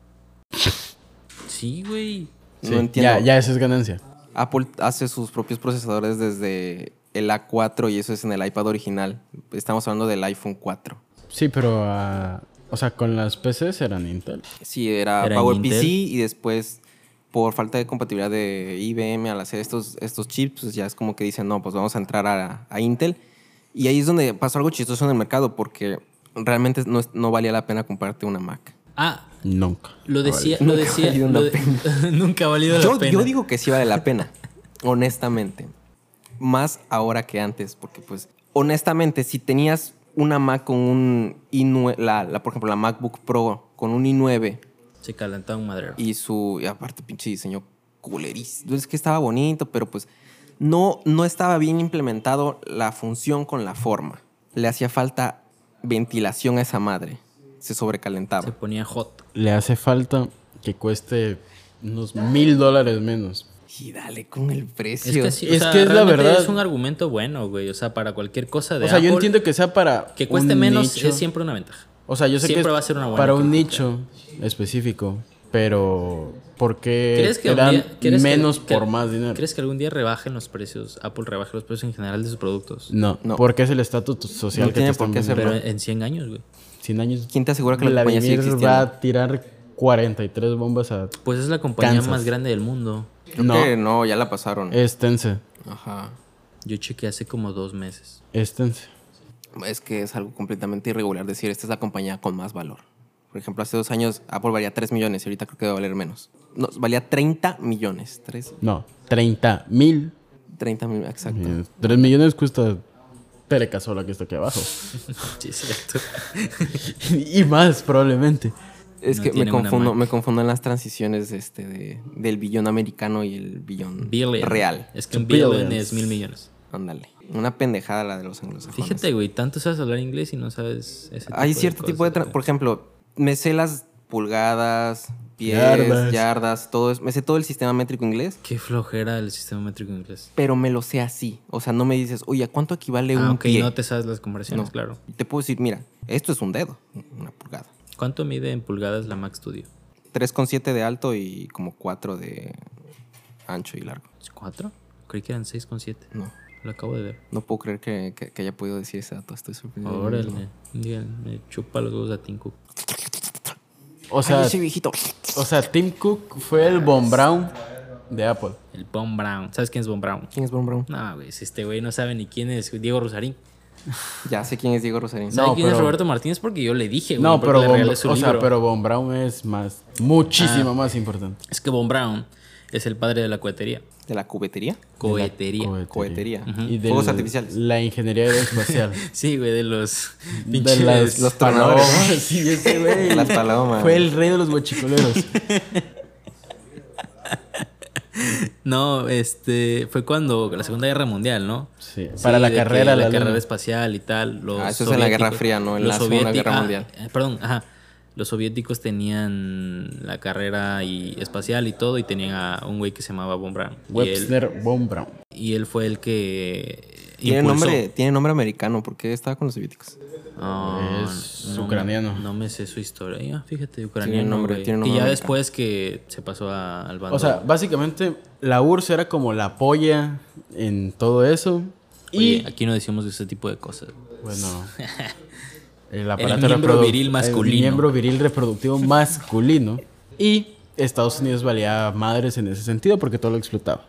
Sí, güey. Sí, No entiendo. ya eso es ganancia. Apple hace sus propios procesadores desde el A4 y eso es en el iPad original. Estamos hablando del iPhone 4. Sí, pero o sea, con las PCs eran Intel. Sí, era ¿Era PowerPC Intel? y después, por falta de compatibilidad de IBM al hacer estos chips, pues ya es como que dicen, no, pues vamos a entrar a Intel. Y ahí es donde pasó algo chistoso en el mercado porque realmente no valía la pena comprarte una Mac. Ah, Nunca. lo decía. Nunca ha valido la Nunca ha valido la pena. Yo digo que sí vale la pena, honestamente. Más ahora que antes, porque pues, honestamente, si tenías una Mac con un i9, por ejemplo, la MacBook Pro con un i9 Se calentaba un madrero. y aparte pinche diseño culerísimo. Es que estaba bonito, pero pues no estaba bien implementado la función con la forma. Le hacía falta ventilación a esa madre. Se sobrecalentaba. Se ponía hot. Le hace falta que cueste unos $1,000 menos. Y dale con el precio. Es que, sí, Es que es la realmente verdad. es un argumento bueno, güey. O sea, para cualquier cosa de O sea, yo Apple, entiendo que sea para que cueste un menos nicho. es siempre una ventaja. O sea, yo sé que siempre es va a ser una buena para un computadora. nicho específico, pero ¿por qué ¿Crees que te dan ¿crees menos que- por más dinero? ¿Crees que algún día rebajen los precios? Apple rebaje los precios en general de sus productos. No, No. porque es el estatus social No que te tiene están por qué vendiendo. Pero en 100 años, güey. 100 años. ¿Quién te asegura que la compañía sigue Vladimir existiendo? va a tirar 43 bombas a... Pues es la compañía Kansas. más grande del mundo. Creo No. que no, ya la pasaron. Es Tense. Ajá. Yo chequeé hace como 2 meses. Es Tense. Es que es algo completamente irregular decir, esta es la compañía con más valor. Por ejemplo, hace 2 años Apple valía 3 millones y ahorita creo que va a valer menos. No, valía 30 millones. No, 30,000. 30 mil, exacto. 3 millones cuesta Telecasola que está aquí abajo. Sí, es cierto. Y más, probablemente. Es No que tiene una Mac. me confundo en las transiciones del billón americano y el billón Billion. real. Es que un Billions. billion es 1,000 millones. Ándale. Una pendejada la de los anglosajones. Fíjate, güey, tanto sabes hablar inglés y no sabes ese tipo Hay de cierto tipo de... cosas, güey. Por ejemplo, me sé las pulgadas, pies, yardas, todo eso. Me sé todo el sistema métrico inglés, Qué flojera el sistema métrico inglés. pero me lo sé así. O sea, no me dices, oye, ¿a cuánto equivale un Ok, pie? no te sabes las conversiones, No. claro. Te puedo decir, mira, esto es un dedo, una pulgada. ¿Cuánto mide en pulgadas la Mac Studio? 3,7 de alto y como 4 de ancho y largo. ¿4? Creí que eran 6,7. No, Lo acabo de ver. no puedo creer que haya podido decir ese dato. Estoy sorprendido. Órale. Me chupa los huevos a Tim Cook. O sea, Ay, ese viejito. Tim Cook fue el Von Braun de Apple. El Von Braun. ¿Sabes quién es Von Braun? ¿Quién es Von Braun? No, güey, si este güey no sabe ni quién es Diego Rosarín. Ya sé quién es Diego Rosarín. ¿Sabe No, quién es pero- Roberto Martínez? Porque yo le dije, güey. No, porque pero le regalé su libro. pero Von Braun es muchísimo más importante. Es que Von Braun es el padre de la cohetería. ¿De la cubetería? Cohetería. Cohetería. Y de Fuegos artificiales. la ingeniería aeroespacial. Sí, güey, de los De pinches... los tronadores. palomas. Sí, ese güey. Las palomas. Fue el rey de los guachicoleros. No, fue cuando la Segunda Guerra Mundial, ¿no? Sí, para la de carrera, que la la carrera luna. espacial y tal. Los Eso es en la Guerra soviéticos- Fría, ¿no? En los la Segunda soviéticos- Guerra Mundial. Perdón, ajá. Los soviéticos tenían la carrera espacial y todo, y tenían a un güey que se llamaba Von Braun. Webster Von Braun. Y él fue el que Tiene impulsó. tiene nombre americano. ¿Por qué estaba con los soviéticos? Ah, Es ucraniano. No me sé su historia. Ya, fíjate, Tiene ucraniano. nombre- güey. tiene Que nombre ya americano. después que se pasó al bando. O sea, básicamente la URSS era como la polla en todo eso. Oye, Y aquí no decimos ese tipo de cosas. bueno, el miembro viril masculino. El miembro viril reproductivo masculino. Y Estados Unidos valía madres en ese sentido porque todo lo explotaba.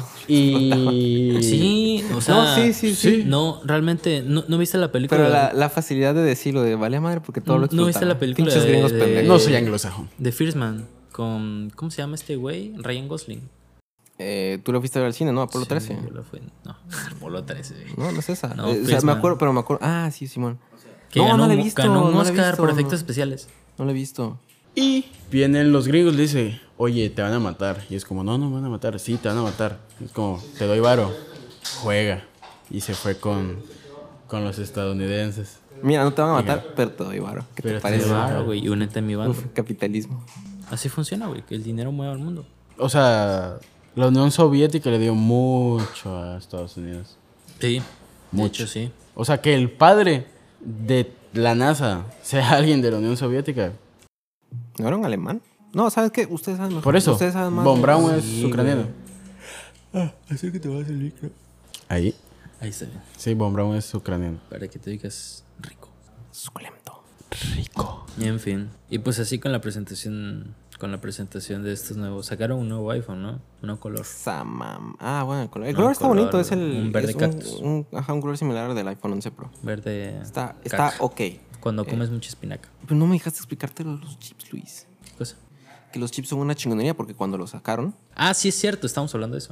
Y Sí, o sea. No, sí. No, realmente, ¿no viste la película? Pero la facilidad de decirlo de vale madre porque todo lo ¿No viste explotaba. la película Pinches de- gringos de- pendejos. no soy anglosajón. The First Man, con... ¿Cómo se llama este güey? Ryan Gosling. Tú lo fuiste a ver al cine, ¿no? Apolo Sí, 13. yo la fui- No, Apolo 13, güey. No, no es esa. No, O sea, First me Man. acuerdo, pero me acuerdo. Ah, sí, Simón. Que No, ganó, no la he visto, ganó un no la he Oscar visto, por no. efectos especiales. No lo he visto. Y vienen los gringos, le dice, oye, te van a matar. Y es como, no me van a matar. Sí, te van a matar. Es como, te doy varo. Juega. Y se fue con los estadounidenses. Mira, no te van a matar, pero te doy varo. ¿Qué Pero te te parece? doy Claro, güey, y únete a mi bando. Uf, capitalismo. Así funciona, güey, que el dinero mueve al mundo. O sea, la Unión Soviética le dio mucho a Estados Unidos. Sí, Mucho. mucho, sí. O sea, que el padre de la NASA sea alguien de la Unión Soviética. ¿No era un alemán? No, ¿sabes qué? Ustedes saben mejor. Por eso, Ustedes saben más. Von Braun es Sí, ucraniano. Acércate más el micro. Ahí. Ahí está bien. Sí, Von Braun es ucraniano. Para que te digas rico. Suculento. Rico. Y en fin. Y pues así con la presentación de estos nuevos. Sacaron un nuevo iPhone, ¿no? Uno color. Samam. Ah, bueno, el color. El No, color está color, bonito. Es un verde es cactus. un color similar al del iPhone 11 Pro. Verde. Está caca. ok. Cuando comes mucha espinaca. Pero no me dejaste explicarte los chips, Luis. ¿Qué cosa? Que los chips son una chingonería porque cuando los sacaron, Ah, sí es cierto, estamos hablando de eso.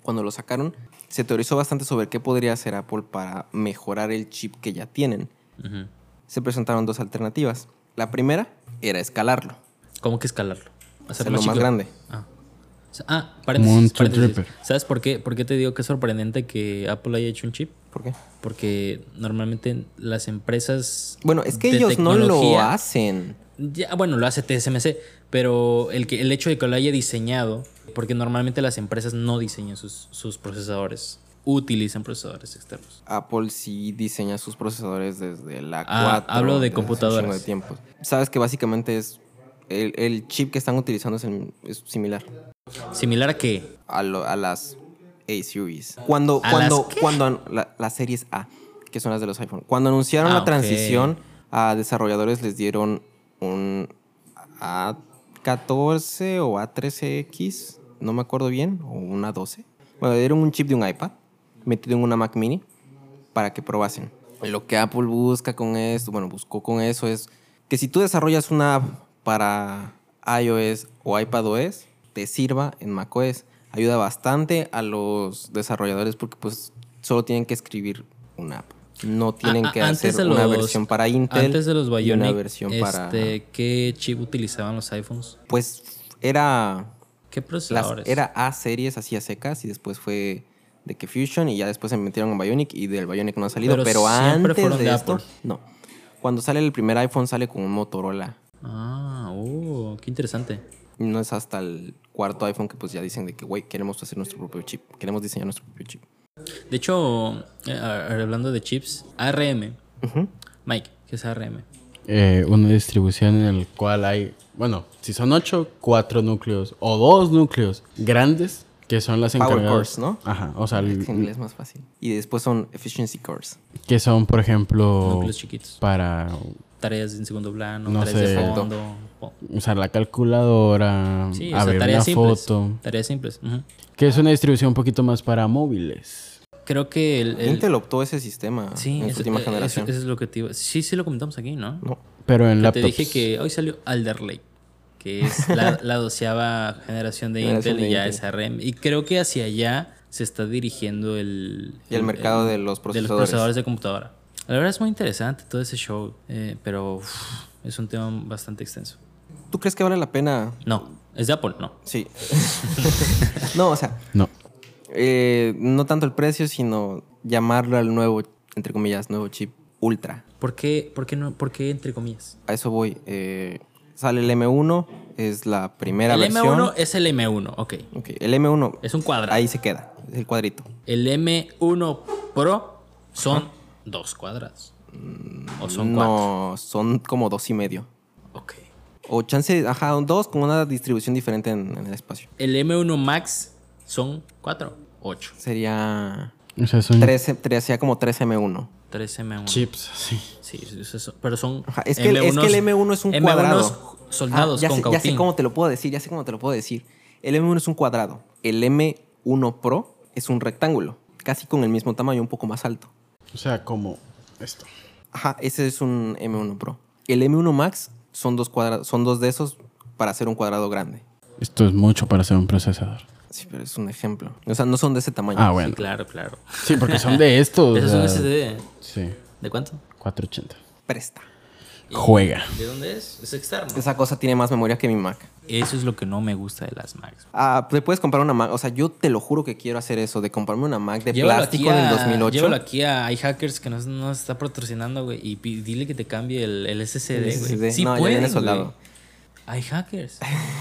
se teorizó bastante sobre qué podría hacer Apple para mejorar el chip que ya tienen. Ujú. Se presentaron dos alternativas. La primera era escalarlo, ¿Cómo que escalarlo? hacerlo más grande. Ah. Como Paréntesis, un paréntesis. Threadripper. ¿Sabes por qué? ¿Por qué te digo que es sorprendente que Apple haya hecho un chip? ¿Por qué? Porque normalmente las empresas. Bueno, es que de ellos no lo tecnología- hacen. Ya, bueno, lo hace TSMC, pero el hecho de que lo haya diseñado, porque normalmente las empresas no diseñan sus procesadores, utilizan procesadores externos. Apple sí diseña sus procesadores desde la Ah, 4. hablo de desde hace un computadoras. chingo de tiempo. Sabes que básicamente es el chip que están utilizando es similar ¿Similar a qué? a las A-Series. Cuando las series A, que son las de los iPhone. Cuando anunciaron Ah, la ok. transición a desarrolladores les dieron un A14 o A13X, no me acuerdo bien, o un A12. Bueno, le dieron un chip de un iPad metido en una Mac Mini para que probasen. Lo que Apple buscó con eso es que si tú desarrollas una app para iOS o iPadOS, te sirva en macOS. Ayuda bastante a los desarrolladores porque pues solo tienen que escribir una app. No tienen que hacer una versión para Intel Antes de los y Bionic, una versión para... ¿qué chip utilizaban los iPhones? Pues era ¿Qué procesadores? era A series así a secas y después fue de que Fusion y ya después se metieron en Bionic y del Bionic no ha salido. Pero siempre antes fueron de de esto, Apple. no. Cuando sale el primer iPhone sale con un Motorola. Qué interesante. Y no es hasta el cuarto iPhone que pues ya dicen de que, güey, queremos hacer nuestro propio chip. Queremos diseñar nuestro propio chip. De hecho, hablando de chips, ARM. Ujú. Mike, ¿qué es ARM? Una distribución en el cual hay, bueno, si son 8, 4 núcleos o 2 núcleos grandes que son las Power encargadas. cores, ¿no? Ajá, o sea, En inglés es más fácil. Y después son efficiency cores. que son, por ejemplo, Núcleos chiquitos. para Tareas en segundo plano, No tareas de sé. fondo. usar la calculadora, Sí, o sea, abrir una tareas simples. foto, Tareas simples. Ujú. que es una distribución un poquito más para móviles. Creo que el Intel optó ese sistema sí, en su última generación. eso es lo que te iba. Sí, lo comentamos aquí, ¿no? No. Pero en Que te laptops. dije que hoy salió Alder Lake, que es la 12ª generación de Generación Intel de y ya Intel. es ARM. Y creo que hacia allá se está dirigiendo Y el mercado de los procesadores de computadora. La verdad es muy interesante todo ese show, pero es un tema bastante extenso. ¿Tú crees que vale la pena? No, es de Apple, no. Sí. No, o sea, No. no tanto el precio, sino llamarlo al nuevo, entre comillas, nuevo chip ultra. ¿Por qué no? ¿Por qué entre comillas? A eso voy. Sale el M1, es la primera El versión. M1 es el M1, ok. Ok, el M1 Es un cuadrado. ahí se queda, es el cuadrito. El M1 Pro son 2 cuadrados. ¿O son 4? No, son como 2.5. Ok. O chance, ajá, un 2 con una distribución diferente en el espacio. El M1 Max son 4, 8. Sería O sea, son 13, sería como 3 M1. 3 M1. chips, sí. Sí, pero son. Ajá, es que el M1 es un M1s cuadrado. soldados ya con sé, cautín. ya sé cómo te lo puedo decir, El M1 es un cuadrado. El M1 Pro es un rectángulo, casi con el mismo tamaño, un poco más alto. O sea, como esto. Ajá, ese es un M1 Pro. El M1 Max son 2 cuadrados, son 2 de esos para hacer un cuadrado grande. Esto es mucho para hacer un procesador. Sí, pero es un ejemplo. O sea, no son de ese tamaño. Ah, bueno. Sí, claro, claro. Sí, porque son de estos. Esos son o sea, SSD. Sí, ¿De cuánto? 480. Presta. Juega. ¿De dónde es? Es externo. Esa cosa tiene más memoria que mi Mac. Eso es lo que no me gusta de las Macs. Te puedes comprar una Mac. O sea, yo te lo juro que quiero hacer eso, de comprarme una Mac de Llévalo plástico aquí del 2008. Llévalo aquí a iHackers que nos está patrocinando, güey. Y dile que te cambie el SSD, El güey. SSD. Sí No, ya pueden, viene güey. soldado. iHackers.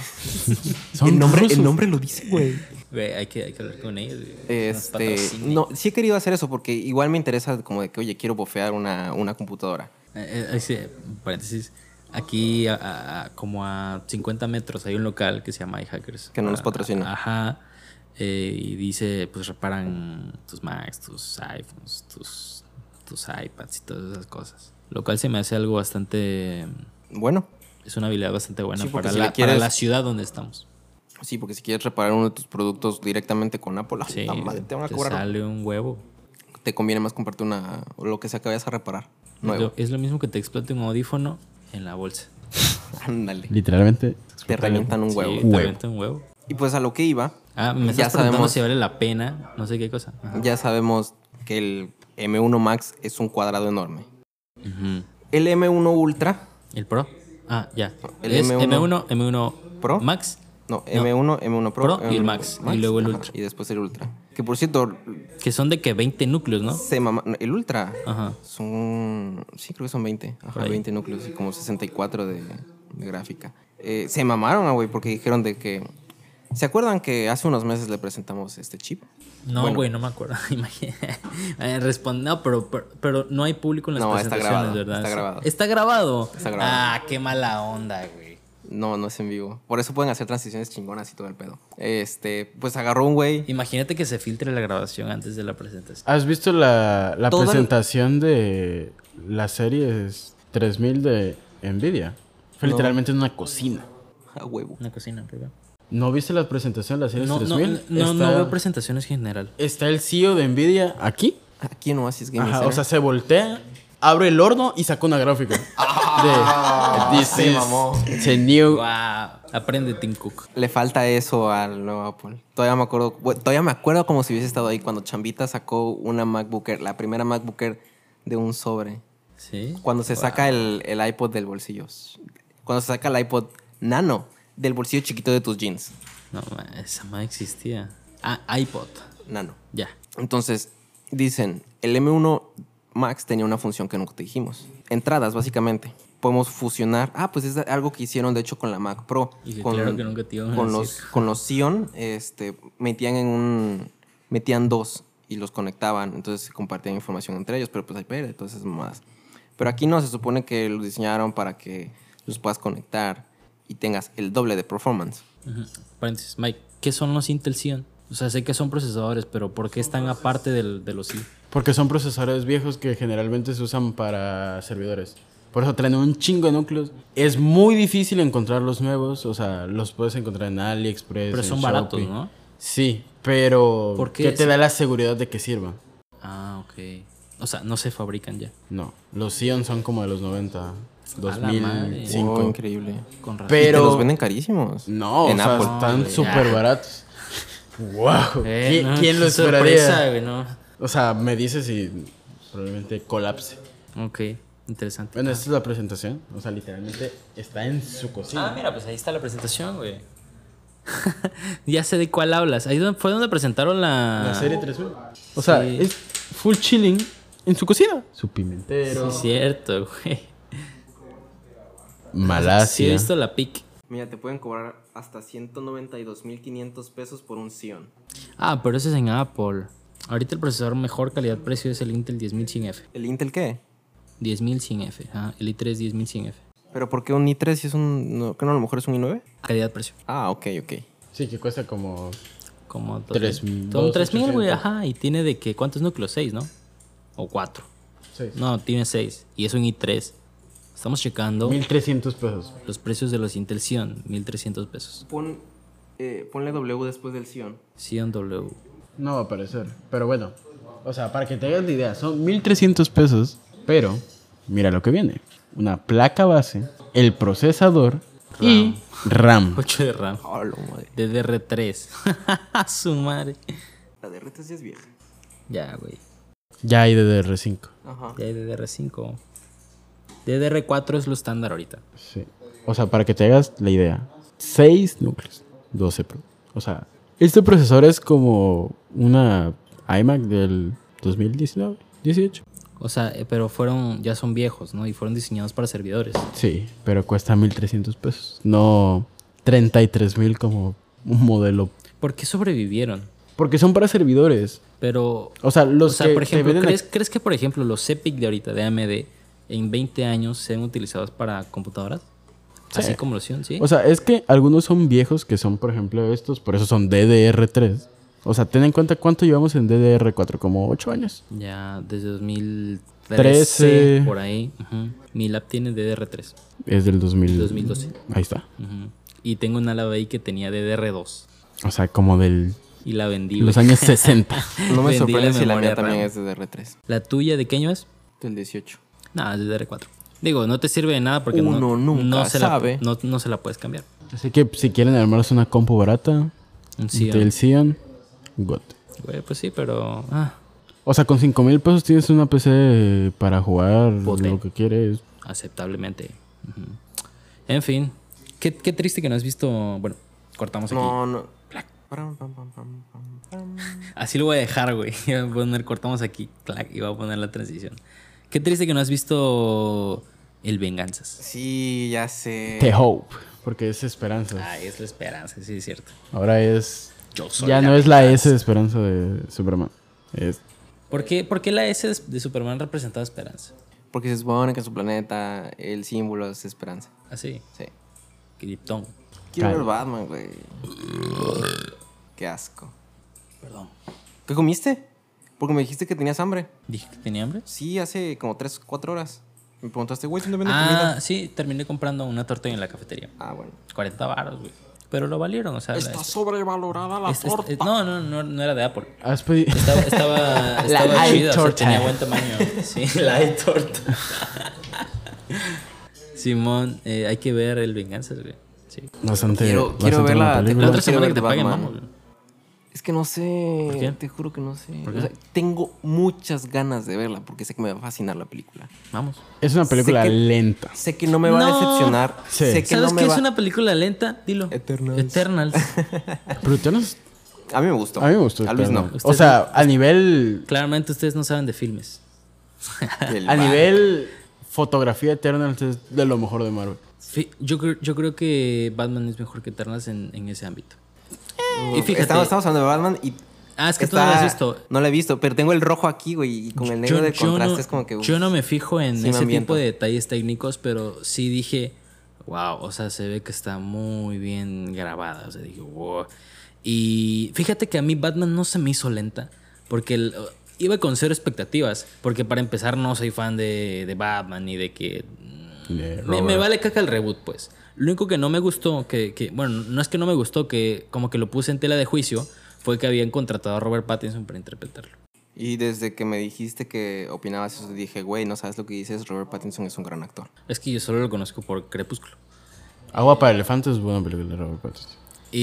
Son El rusos. nombre lo dice, güey. Güey, hay que hablar con ellos, güey. Que nos patrocinen. No, sí he querido hacer eso porque igual me interesa como de que, oye, quiero bofear una computadora. Sí, paréntesis. Aquí, como a 50 metros, hay un local que se llama iHackers. Que no nos patrocina. Ajá. Y dice, pues reparan tus Macs, tus iPhones, tus iPads y todas esas cosas. Lo cual se me hace algo bastante... Bueno, Es una habilidad bastante buena Sí, porque para, si la, le quieres- para la ciudad donde estamos. sí, porque si quieres reparar uno de tus productos directamente con Apple, Sí, la madre, te van a te cobrar. sale un huevo. Te conviene más comprarte o lo que sea que vayas a reparar. Nuevo. Es lo mismo que te explote un audífono en la bolsa. Ándale. Literalmente. Te revientan un huevo. Sí, te avienta un huevo. Y pues a lo que iba, Me Ya estás preguntando sabemos- si vale la pena, no sé qué cosa. Ajá. ya sabemos que el M1 Max es un cuadrado enorme. Ujú. El M1 Ultra, ¿El Pro? Ya. El Es M1 M1 Pro. Max. no, M1, M1 Pro, Pro y el M1 Max, y luego el ajá, Ultra. Y después el Ultra. Que por cierto, Que son de que 20 núcleos, ¿no? el Ultra Ajá. son, sí, creo que son 20. Por Ajá, ahí. 20 núcleos y como 64 de gráfica. Se mamaron, güey, porque dijeron de que... ¿Se acuerdan que hace unos meses le presentamos este chip? No, Bueno. güey, no me acuerdo. Imagínate. No, pero no hay público en las No, está presentaciones, grabado, ¿verdad? está grabado. ¿Está grabado? Está grabado. Ah, qué mala onda, güey. No, no es en vivo. Por eso pueden hacer transiciones chingonas y todo el pedo. Pues agarró un güey. Imagínate que se filtre la grabación antes de la presentación. ¿Has visto la Todo el- presentación de las series 3000 de Nvidia? Fue No. literalmente en una cocina. A huevo. Una cocina, ¿verdad? ¿No viste la presentación de las series No 3000? no Está- veo presentaciones en general. Está el CEO de Nvidia aquí. Aquí en Oasis Gaming Ajá, Center. o sea, se voltea, abre el horno y saca una gráfica. De This se is mamó. the new. Wow. Aprende, Tim Cook. Le falta eso al nuevo Apple. Todavía me acuerdo como si hubiese estado ahí cuando Chambita sacó una MacBook Air, la primera MacBook Air de un sobre. ¿Sí? Cuando se saca el iPod del bolsillo. Cuando se saca el iPod Nano del bolsillo chiquito de tus jeans. No, esa más existía. iPod. Nano. Ya. Entonces, dicen, el M1 Max tenía una función que nunca te dijimos. Entradas, básicamente. Podemos fusionar. Pues es algo que hicieron, de hecho, con la Mac Pro. Y que claro que nunca te iban a con decir. con los Xeon, metían dos y los conectaban. Entonces se compartían información entre ellos, pero pues hay pedo, entonces más. Pero aquí no, se supone que los diseñaron para que los puedas conectar y tengas el doble de performance. Paréntesis, Mike, ¿qué son los Intel Xeon? O sea, sé que son procesadores, pero ¿por qué están aparte de los Xeon? Porque son procesadores viejos que generalmente se usan para servidores. Por eso traen un chingo de núcleos. Es muy difícil encontrar los nuevos. O sea, los puedes encontrar en AliExpress. Pero en son baratos, Shopee. ¿no? Sí, pero ¿Por qué? ¿qué te da la seguridad de que sirvan? Ah, ok. O sea, no se fabrican ya. No, los Xeon son como de los 90, A la madre. 2005. Increíble. Con razón. Pero- Y te los venden carísimos. No, en o sea, Apple. están güey, súper ya. baratos. ¡Wow! No, ¿Quién lo qué esperaría? sorpresa, güey, no. O sea, me dices y probablemente colapse. Ok, interesante. Bueno, esta es la presentación. O sea, literalmente está en su cocina. Mira, pues ahí está la presentación, güey. Ya sé de cuál hablas. Ahí fue donde presentaron La serie 3000. O sea, Sí. es full chilling en su cocina. Su pimentero. Sí, cierto, güey. Malasia. Sí, he visto la PIC. Mira, te pueden cobrar hasta 192,500 pesos por un Xeon. Pero ese es en Apple. Ahorita el procesador mejor calidad-precio es el Intel 10100F. ¿El Intel qué? 10100F, el i3 10100F. ¿Pero por qué un i3 si es un... No, que no, a lo mejor es un i9? Calidad-precio. Ok. Sí, que cuesta como... Como 3,000, Son 3000, güey, 2,800. Y tiene de que, ¿cuántos núcleos? 6, ¿no? O 4. 6. No, tiene 6. Y es un i3. Estamos checando 1300 pesos. los precios de los Intel Xeon. 1300 pesos. Ponle W después del Xeon. Xeon W. No va a aparecer. Pero bueno. O sea, para que te hagas la idea, son 1300 pesos. Pero, mira lo que viene: una placa base, el procesador y RAM. 8 de RAM. Hola, madre. DDR3. Su madre. La de RT sí es vieja. Ya, güey. Ya hay DDR5. Ajá. Ya hay DDR5. DDR4 es lo estándar ahorita. Sí. O sea, para que te hagas la idea: 6 núcleos, 12 Pro. O sea, este procesador es como una iMac del 2019, 18. O sea, pero ya son viejos, ¿no? Y fueron diseñados para servidores. Sí, pero cuesta 1300 pesos. No 33,000 como un modelo. ¿Por qué sobrevivieron? Porque son para servidores. Pero, O sea, los que por te ejemplo, venden ¿crees que, por ejemplo, los EPIC de ahorita, de AMD, en 20 años sean utilizados para computadoras? Sí. Así como los Xeon, ¿sí? O sea, es que algunos son viejos, que son, por ejemplo, estos, por eso son DDR3. O sea, ten en cuenta cuánto llevamos en DDR4, como 8 años. Ya desde 2013, 13. por ahí. Mi lab tiene DDR3, Es del 2012. Ahí está. Y tengo una lab ahí que tenía DDR2. O sea, como del Y la vendí. los güey. años 60. No me Vendí sorprende la si la memoria mía también RAM. es de DR3. ¿La tuya de qué año es? Del 18. Nada, es DDR4. Digo, no te sirve de nada porque Uno nunca no se sabe. no se la puedes cambiar. Así que si quieren armarse una compu barata, Un Xeon. del Xeon, God. Güey, pues sí, pero... O sea, con 5,000 pesos tienes una PC para jugar Potente. lo que quieres. aceptablemente. En fin. Qué triste que no has visto... Bueno, cortamos aquí. No. Así lo voy a dejar, güey. Iba a poner, cortamos aquí. Clac, y voy a poner la transición. Qué triste que no has visto El Venganzas. Sí, ya sé. The Hope, porque es esperanza. Ay, es la esperanza, sí, es cierto. Ahora es... Yo soy Ya no es la S de esperanza de Superman. Es... ¿Por qué la S de Superman representaba esperanza? Porque se supone que en su planeta el símbolo es esperanza. Así, Sí. Krypton. Quiero Ay. ver Batman, güey. Qué asco. Perdón. ¿Qué comiste? Porque me dijiste que tenías hambre. ¿Dije que tenía hambre? Sí, hace como 3, 4 horas. Me preguntaste, güey, ¿dónde venden comida? Sí, terminé comprando una torta en la cafetería. Bueno. 40 baros, güey. Pero lo valieron, o sea... Está sobrevalorada la torta. No era de Apple. ¿Has pedido? Estaba light chida, o sea, torta. tenía buen tamaño. Sí, light torta. Simón, hay que ver El Venganzas, güey. Sí. Bastante, Quiero bastante ver buena la- película. La otra quiero semana ver que te de paguen, Batman. vamos, güey. Es que no sé. ¿Por qué? Te juro que no sé. ¿Por qué? O sea, tengo muchas ganas de verla porque sé que me va a fascinar la película. Vamos. Es una película Sé que- lenta. Sé que no me va a No. decepcionar. Sí. Sé que ¿Sabes no me qué va... es una película lenta? Dilo. Eternals. Eternals. Pero Eternals A mí me gustó. A mí me gustó. A Luis no. Spider-Man. O sea, a nivel... Claramente ustedes no saben de filmes. A nivel fotografía, Eternals es de lo mejor de Marvel. Yo creo que Batman es mejor que Eternals en ese ámbito. Y fíjate... Estamos hablando de Batman y... Es que tú no lo has visto. No lo he visto, pero tengo el rojo aquí, güey, y con el negro de contraste no, es como que... yo no me fijo en sí me ese ambiento. tipo de detalles técnicos, pero sí dije, wow, o sea, se ve que está muy bien grabada. O sea, dije, wow. Y fíjate que a mí Batman no se me hizo lenta, porque iba con cero expectativas, porque para empezar no soy fan de Batman ni de que... Me vale caca el reboot, pues. Lo único que no me gustó, bueno, no es que no me gustó, que como que lo puse en tela de juicio, fue que habían contratado a Robert Pattinson para interpretarlo. Y desde que me dijiste que opinabas eso, dije, güey, no sabes lo que dices, Robert Pattinson es un gran actor. Es que yo solo lo conozco por Crepúsculo. Agua para elefantes es buena película de Robert Pattinson.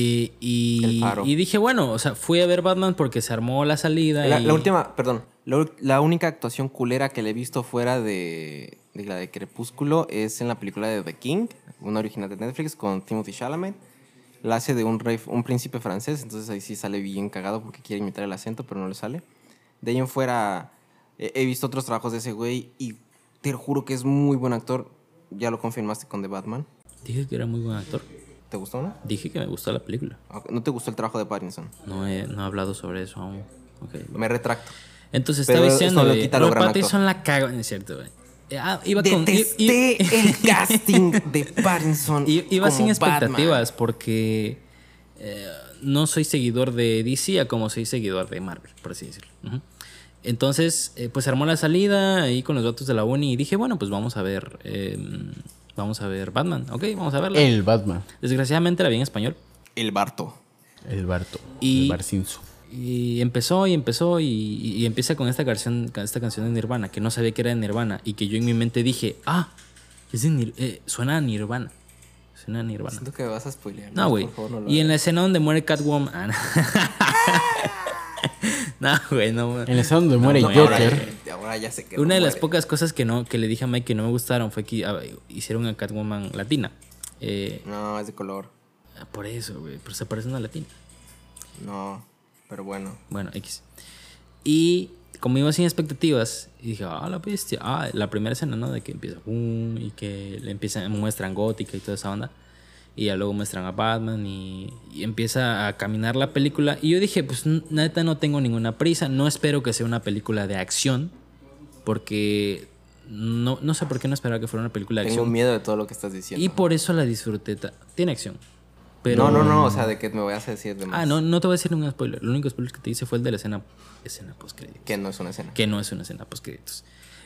El Y dije, bueno, o sea, fui a ver Batman porque se armó la salida. La última, perdón, la única actuación culera que le he visto fuera de la de Crepúsculo es en la película de The King, una original de Netflix con Timothée Chalamet. La hace de un príncipe francés, entonces ahí sí sale bien cagado porque quiere imitar el acento, pero no le sale. De ahí en fuera he visto otros trabajos de ese güey y te juro que es muy buen actor. Ya lo confirmaste con The Batman. Dije que era muy buen actor. ¿Te gustó, no? Dije que me gustó la película. ¿No te gustó el trabajo de Pattinson? No he hablado sobre eso aún. Okay. Me retracto. Entonces Pero estaba diciendo, eso no quita lo Robert gran Pattinson actor. la cago, es cierto, güey. Detesté el casting de Pattinson. Iba sin como expectativas Batman. porque no soy seguidor de DC a como soy seguidor de Marvel, por así decirlo. Uh-huh. Entonces, pues se armó la salida ahí con los datos de la uni y dije, bueno, pues vamos a ver Batman. Ok, vamos a verla. El Batman. Desgraciadamente la vi en español. El Barto. El Barto. Y- El Barcinzo. Y empezó y empieza con esta canción de Nirvana, que no sabía que era de Nirvana y que yo en mi mente dije, es de suena a Nirvana. Suena a Nirvana. Siento que me vas a spoilear. No, güey. Por favor, no lo Y en hagas. la escena donde muere Catwoman. No, güey, no. En la escena donde muere no, Joker. Ahora ya sé que Una de las muere. pocas cosas que le dije a Mike que no me gustaron fue que hicieron a Catwoman latina. No, es de color. Por eso, güey. Pero se parece a una latina. No, pero bueno. Bueno, X. Y como iba sin expectativas, y dije, la bestia. La primera escena, ¿no? De que empieza, y que muestran gótica y toda esa onda. Y ya luego muestran a Batman y empieza a caminar la película. Y yo dije, pues neta no tengo ninguna prisa. No espero que sea una película de acción. Porque no sé por qué no esperaba que fuera una película de Tengo acción. miedo de todo lo que estás diciendo. Y por eso la disfruté. Tiene acción. Pero... No, o sea, de que me voy a decir de más. no te voy a decir ningún spoiler. El único spoiler que te hice fue el de la escena post-créditos. Que no es una escena. Que no es una escena post-créditos.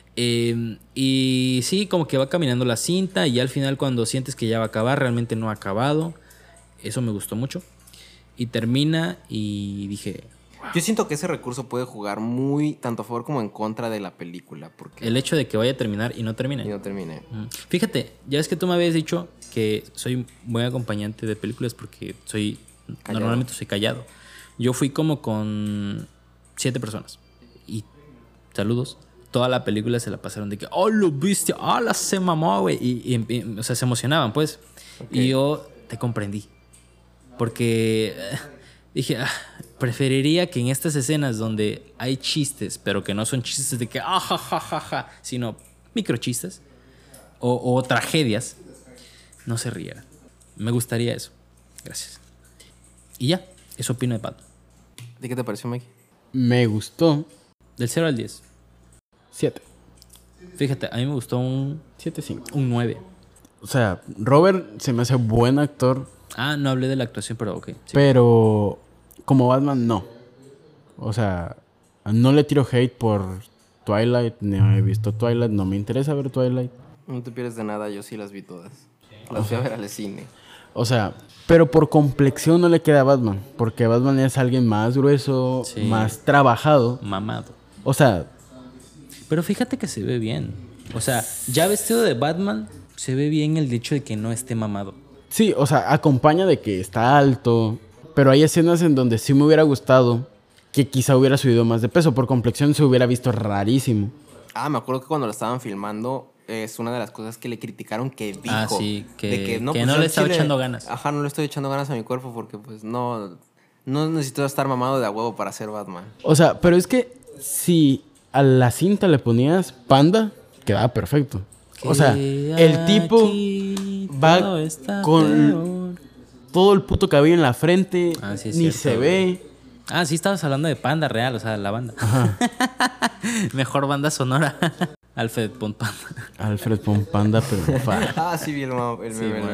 Y sí, como que va caminando la cinta y al final cuando sientes que ya va a acabar, realmente no ha acabado. Eso me gustó mucho. Y termina y dije... Yo siento que ese recurso puede jugar muy tanto a favor como en contra de la película. Porque El hecho de que vaya a terminar y no termine. y no termine. Fíjate, ya es que tú me habías dicho que soy buen acompañante de películas porque normalmente soy callado. Yo fui como con 7 personas. Y saludos. Toda la película se la pasaron de que, lo viste, la se mamó, güey. Y, o sea, se emocionaban, pues. Okay. Y yo te comprendí. Porque dije, preferiría que en estas escenas donde hay chistes, pero que no son chistes de que, ja, sino microchistes o tragedias, no se rieran. Me gustaría eso. Gracias. Y ya, eso opino de Pato. ¿De qué te pareció, Mike? Me gustó. Del 0 al 10. 7. Fíjate, a mí me gustó un 7-5. 9. O sea, Robert se me hace buen actor, No hablé de la actuación, pero ok. Sí. pero como Batman no. O sea, no le tiro hate por Twilight, ni he visto Twilight, no me interesa ver Twilight. No te pierdes de nada, yo sí las vi todas. Las fui a ver al cine. O sea, pero por complexión no le queda a Batman, porque Batman es alguien más grueso, Sí. más trabajado. Mamado. O sea, Pero fíjate que se ve bien. O sea, ya vestido de Batman, se ve bien el hecho de que no esté mamado. sí, o sea, acompaña de que está alto, pero hay escenas en donde sí me hubiera gustado que quizá hubiera subido más de peso. Por complexión se hubiera visto rarísimo. Me acuerdo que cuando lo estaban filmando es una de las cosas que le criticaron que dijo. Sí, que de no pues, le yo estaba chile- echando ganas. Ajá, no le estoy echando ganas a mi cuerpo porque pues no No necesito estar mamado de a huevo para ser Batman. O sea, pero es que si a la cinta le ponías panda, quedaba perfecto. O sea, el tipo va con todo el puto cabello en la frente, Ah, sí, es ni cierto, se güey. ve. Ah, sí, estabas hablando de Panda real, o sea, la banda. Mejor banda sonora. Alfred pon Panda. Alfred pon panda, pero Ah, sí, vi el meme. Sí, bueno.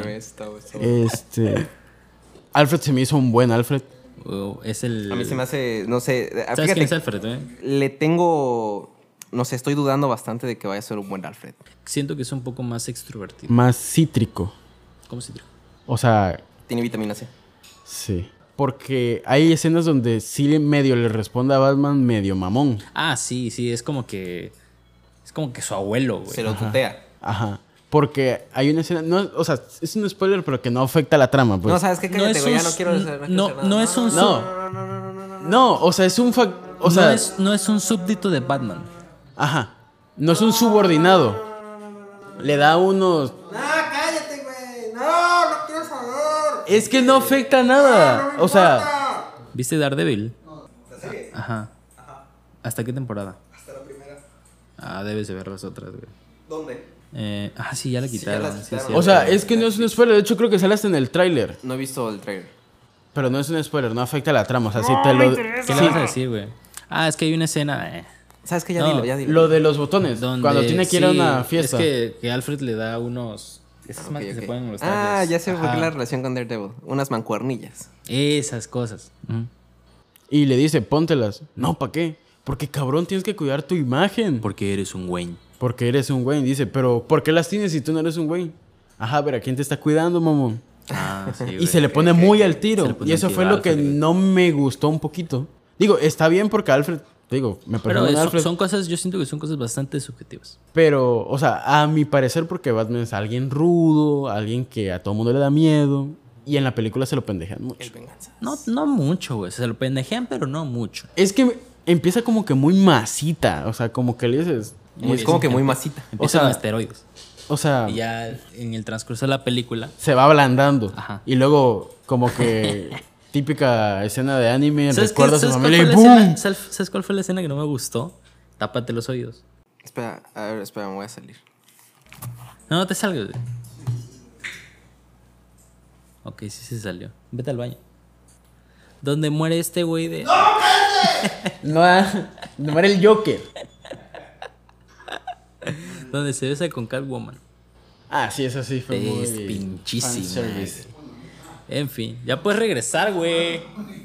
Alfred se me hizo un buen Alfred. Es el... A mí se me hace, no sé, ¿Sabes fíjate, quién es Alfred, le tengo, no sé, estoy dudando bastante de que vaya a ser un buen Alfred. Siento que es un poco más extrovertido. Más cítrico. ¿Cómo se dice? O sea, Tiene vitamina C. sí. Porque hay escenas donde sí medio le responde a Batman medio mamón. Ah, sí, es como que... Es como que su abuelo, güey. Se lo tutea. Ajá. Porque hay una escena, no, o sea, es un spoiler, pero que no afecta a la trama, pues. No, ¿sabes qué? Cállate, güey, ya no quiero hacer no es un No, o sea, es un o sea, no es un súbdito de Batman. ajá. No es un subordinado. Le da unos. cállate, güey. No quiero saber. Es que no afecta nada. O sea, ¿Viste Daredevil? ¿La serie? Ajá. ¿Hasta qué temporada? Hasta la primera. Ah, debes de ver las otras, güey. ¿Dónde? Sí, ya la Sí, ya quitaron. las sí, quitaron. o sea, es que no es un spoiler. De hecho, creo que sale hasta en el tráiler. No he visto el trailer. Pero no es un spoiler, no afecta a la trama. O sea, si te lo. ¿Qué le vas a decir, güey? Ah, es que hay una escena... ¿Sabes qué? Ya No, dilo, ya dilo. Lo de los botones. donde Cuando tiene que ir a sí, una fiesta. Es que Alfred le da unos... Esas más que se ponen en los trajes. ya sé por qué Ajá. la relación con Daredevil. Unas mancuernillas. Esas cosas. Ujú. Y le dice, póntelas. No, ¿para qué? Porque cabrón, tienes que cuidar tu imagen. Porque eres un Wayne. Porque eres un güey. Dice, pero ¿por qué las tienes si tú no eres un güey? Ajá, pero ¿a quién te está cuidando, mamón? Ah, sí, Y güey. se le pone muy al Se tiro. le pone Y eso al fue tiro a lo que Alfred, güey. no me gustó un poquito. Digo, está bien porque Alfred, digo, me parece Pero buen Alfred. son cosas, yo siento que son cosas bastante subjetivas. Pero, o sea, a mi parecer, porque Batman es alguien rudo, alguien que a todo mundo le da miedo. Y en la película se lo pendejean mucho. Es venganza. No mucho, güey. Se lo pendejean, pero no mucho. Es que empieza como que muy masita. O sea, como que le dices. Es como que muy masita. Empiezan sea, los esteroides. O sea, Y ya en el transcurso de la película... se va ablandando. Ajá. Y luego, como que típica escena de anime, recuerda a su cuál familia y fue la ¡boom! escena? ¿Sabes cuál fue la escena que no me gustó? Tápate los oídos. Espera, a ver, espera, me voy a salir. No te salgas, güey. Ok, sí se salió. Vete al baño. Donde muere este güey de... No, no era el Joker. Donde se besa con Catwoman. Ah, sí, eso sí fue muy... Es pinchísima. fanservice. En fin, ya puedes regresar, güey.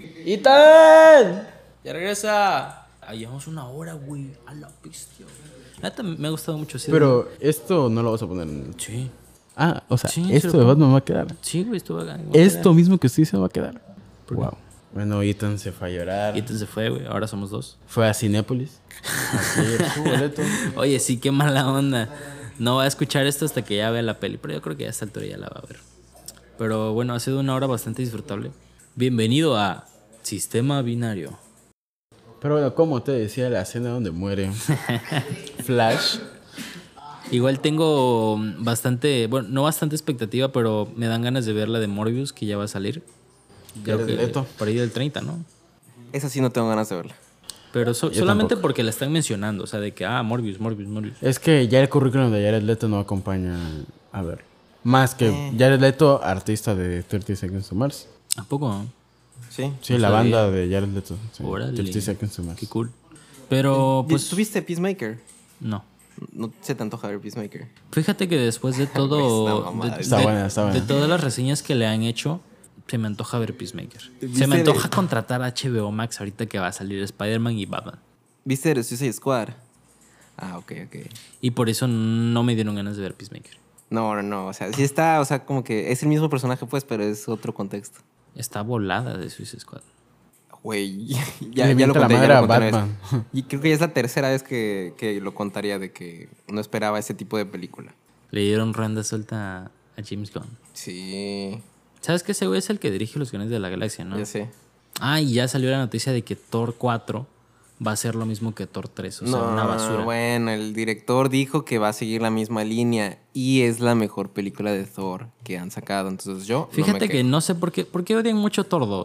¡Ethan! Ya regresa. Ah, llevamos una hora, güey. A la bestia, güey. Neta, me ha gustado mucho. Sí, Pero esto no lo vas a poner en... Sí. Ah, o sea, Sí, sí esto lo de pongo. Batman va a quedar. Sí, güey, estuvo acá. Esto mismo que usted dice va a quedar. ¿Por qué? Wow. Bueno, Ethan se fue a llorar. Y entonces se fue, güey. Ahora somos dos. Fue a Cinépolis. Así es, su boleto. Oye, sí, qué mala onda. No va a escuchar esto hasta que ya vea la peli. Pero yo creo que a esta altura ya la va a ver. Pero bueno, ha sido una hora bastante disfrutable. Bienvenido a Sistema Binario. Pero bueno, como te decía, la escena donde muere Flash. Igual tengo bastante, bueno, no bastante expectativa, pero me dan ganas de ver la de Morbius, que ya va a salir. Creo Jared que Leto. por ahí del 30, ¿no? Esa sí no tengo ganas de verla. Pero Yo solamente tampoco. porque la están mencionando, o sea, de que, Morbius. Es que ya el currículum de Jared Leto no acompaña a ver. Más que Jared Leto, artista de 30 Seconds to Mars. ¿A poco? Sí. Sí, No la sabía. banda de Jared Leto. Sí, Órale. 30 Seconds to Mars. Qué cool. Pero, pues, ¿Tuviste Peacemaker? no. No se te antoja ver Peacemaker. Fíjate que después de Es todo... una mamada. Está buena, está buena. De todas las reseñas que le han hecho, se me antoja ver Peacemaker. ¿Viste Se me de- antoja contratar a HBO Max ahorita que va a salir Spider-Man y Batman. ¿Viste The Suicide Squad? Ah, ok. Y por eso no me dieron ganas de ver Peacemaker. No. O sea, sí está, o sea, como que es el mismo personaje, pues, pero es otro contexto. Está volada de Suicide Squad. Güey, Le ya lo mienta la conté, madre ya a lo conté una vez. Batman. Y creo que ya es la tercera vez que lo contaría de que no esperaba ese tipo de película. Le dieron randa suelta a James Gunn. Sí, ¿Sabes que ese güey es el que dirige los Guardianes de la Galaxia, no? ya sé. Y ya salió la noticia de que Thor 4 va a ser lo mismo que Thor 3. O sea, una basura. Bueno, el director dijo que va a seguir la misma línea y es la mejor película de Thor que han sacado. Entonces yo. Fíjate que no sé por qué odian mucho Thor 2.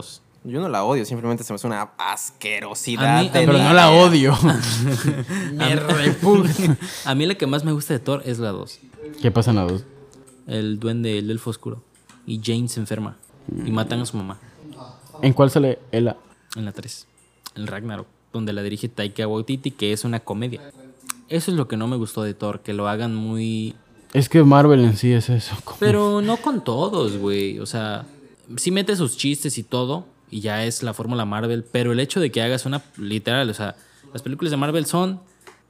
Yo no la odio, simplemente se me hace una asquerosidad. A mí- Pero no la odio. Me repugna. A mí la que más me gusta de Thor es la 2. ¿Qué pasa en la 2? El duende, el elfo oscuro. Y Jane se enferma. Y matan a su mamá. ¿En cuál sale Ella? En la 3. El Ragnarok. Donde la dirige Taika Waititi, que es una comedia. Eso es lo que no me gustó de Thor. Que lo hagan muy... Es que Marvel en sí es eso. Pero no con todos, güey. O sea, sí mete sus chistes y todo. Y ya es la fórmula Marvel. Pero el hecho de que hagas una... Literal, o sea, las películas de Marvel son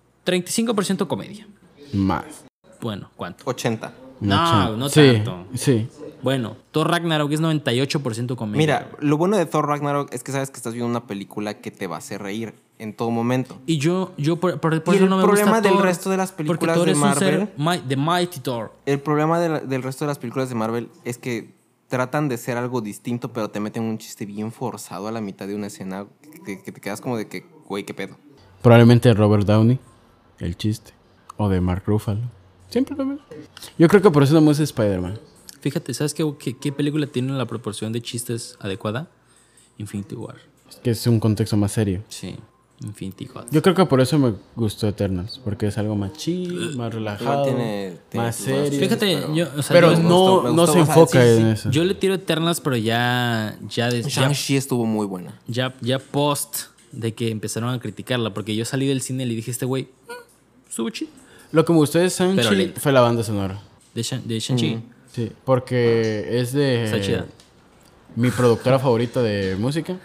35% comedia. Más. Bueno, ¿cuánto? 80. No, no Sí, tanto. sí. Bueno, Thor Ragnarok es 98% comedia. Mira, lo bueno de Thor Ragnarok es que sabes que estás viendo una película que te va a hacer reír en todo momento. Y yo por Y eso el no me problema gusta del Thor, resto de las porque películas Thor de es un ser Marvel- The Mighty Thor. El problema del resto de las películas de Marvel es que tratan de ser algo distinto, pero te meten un chiste bien forzado a la mitad de una escena que te quedas como de que, güey, qué pedo. Probablemente de Robert Downey, el chiste. O de Mark Ruffalo. Siempre lo mismo. Yo creo que por eso no me gusta Spider-Man. Fíjate, ¿sabes qué película tiene la proporción de chistes adecuada? Infinity War. Es que es un contexto más serio. Sí, Infinity War. Yo creo que por eso me gustó Eternals. Porque es algo más chill, más relajado, tiene más sus buenos serio. Fíjate, pero- yo, o sea, Pero yo, me no, gustó, me no gustó, se o sea, enfoca sí, sí. en eso. yo le tiro Eternals, pero ya Shang-Chi estuvo muy buena. post de que empezaron a criticarla, porque yo salí del cine y le dije a este güey, estuvo chido. Lo que me gustó de Pero Shang-Chi lento. fue la banda sonora. De Shang-Chi. Sí, porque es de Está chida. mi productora favorita de música.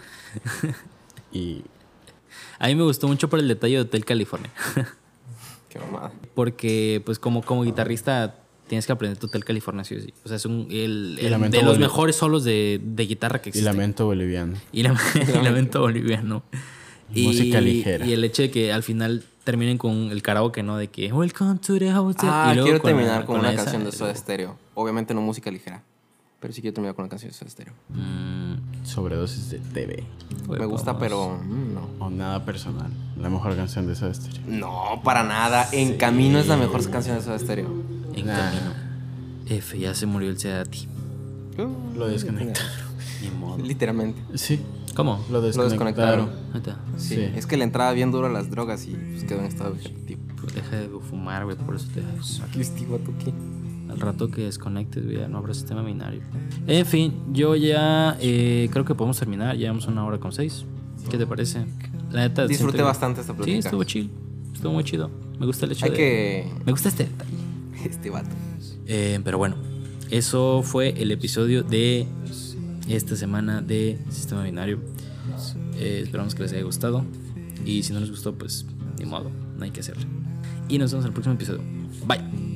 Y A mí me gustó mucho por el detalle de Hotel California. Qué mamada. Porque, pues, como guitarrista tienes que aprender tu Hotel California, sí o sí. O sea, es el Lamento de los Boliv- mejores solos de guitarra que y existen. Lamento Boliviano. Y Lamento Boliviano. Música ligera. Y el hecho de que al final terminen con el karaoke, ¿no? De que Welcome to the hotel. Ah, y luego quiero con terminar la- con una esa, canción de y Soda luego- Stereo. Obviamente no música ligera, pero sí quiero terminar con una canción de Soda Stereo. Sobredosis de TV. Me gusta, Vamos. pero no. O nada personal. La mejor canción de Soda Stereo. No, para nada. En Camino es la mejor canción de Soda Stereo. En Nah. camino. F, ya se murió el Seati. Lo desconectaron. Ni modo. Literalmente. Sí, ¿Cómo? lo desconectaron. desconectaron. Ahorita. Sí, Sí. es que le entraba bien duro a las drogas y pues quedó en estado vegetativo. Pues deja de fumar, güey, por eso te deja de fumar. ¿Qué estigo tú qué? Al rato que desconectes, güey, ya no habrá sistema binario. En fin, yo ya creo que podemos terminar. Llevamos 1:06. ¿Qué te parece? La neta, Disfruté siento que- bastante esta plática. Sí, estuvo chill. Estuvo muy chido. Me gusta el hecho Hay de... que... Me gusta este detalle. Este vato. Pero bueno, eso fue el episodio de esta semana de Sistema Binario. Esperamos que les haya gustado. Y si no les gustó, pues ni modo, no hay que hacerlo. Y nos vemos en el próximo episodio. Bye.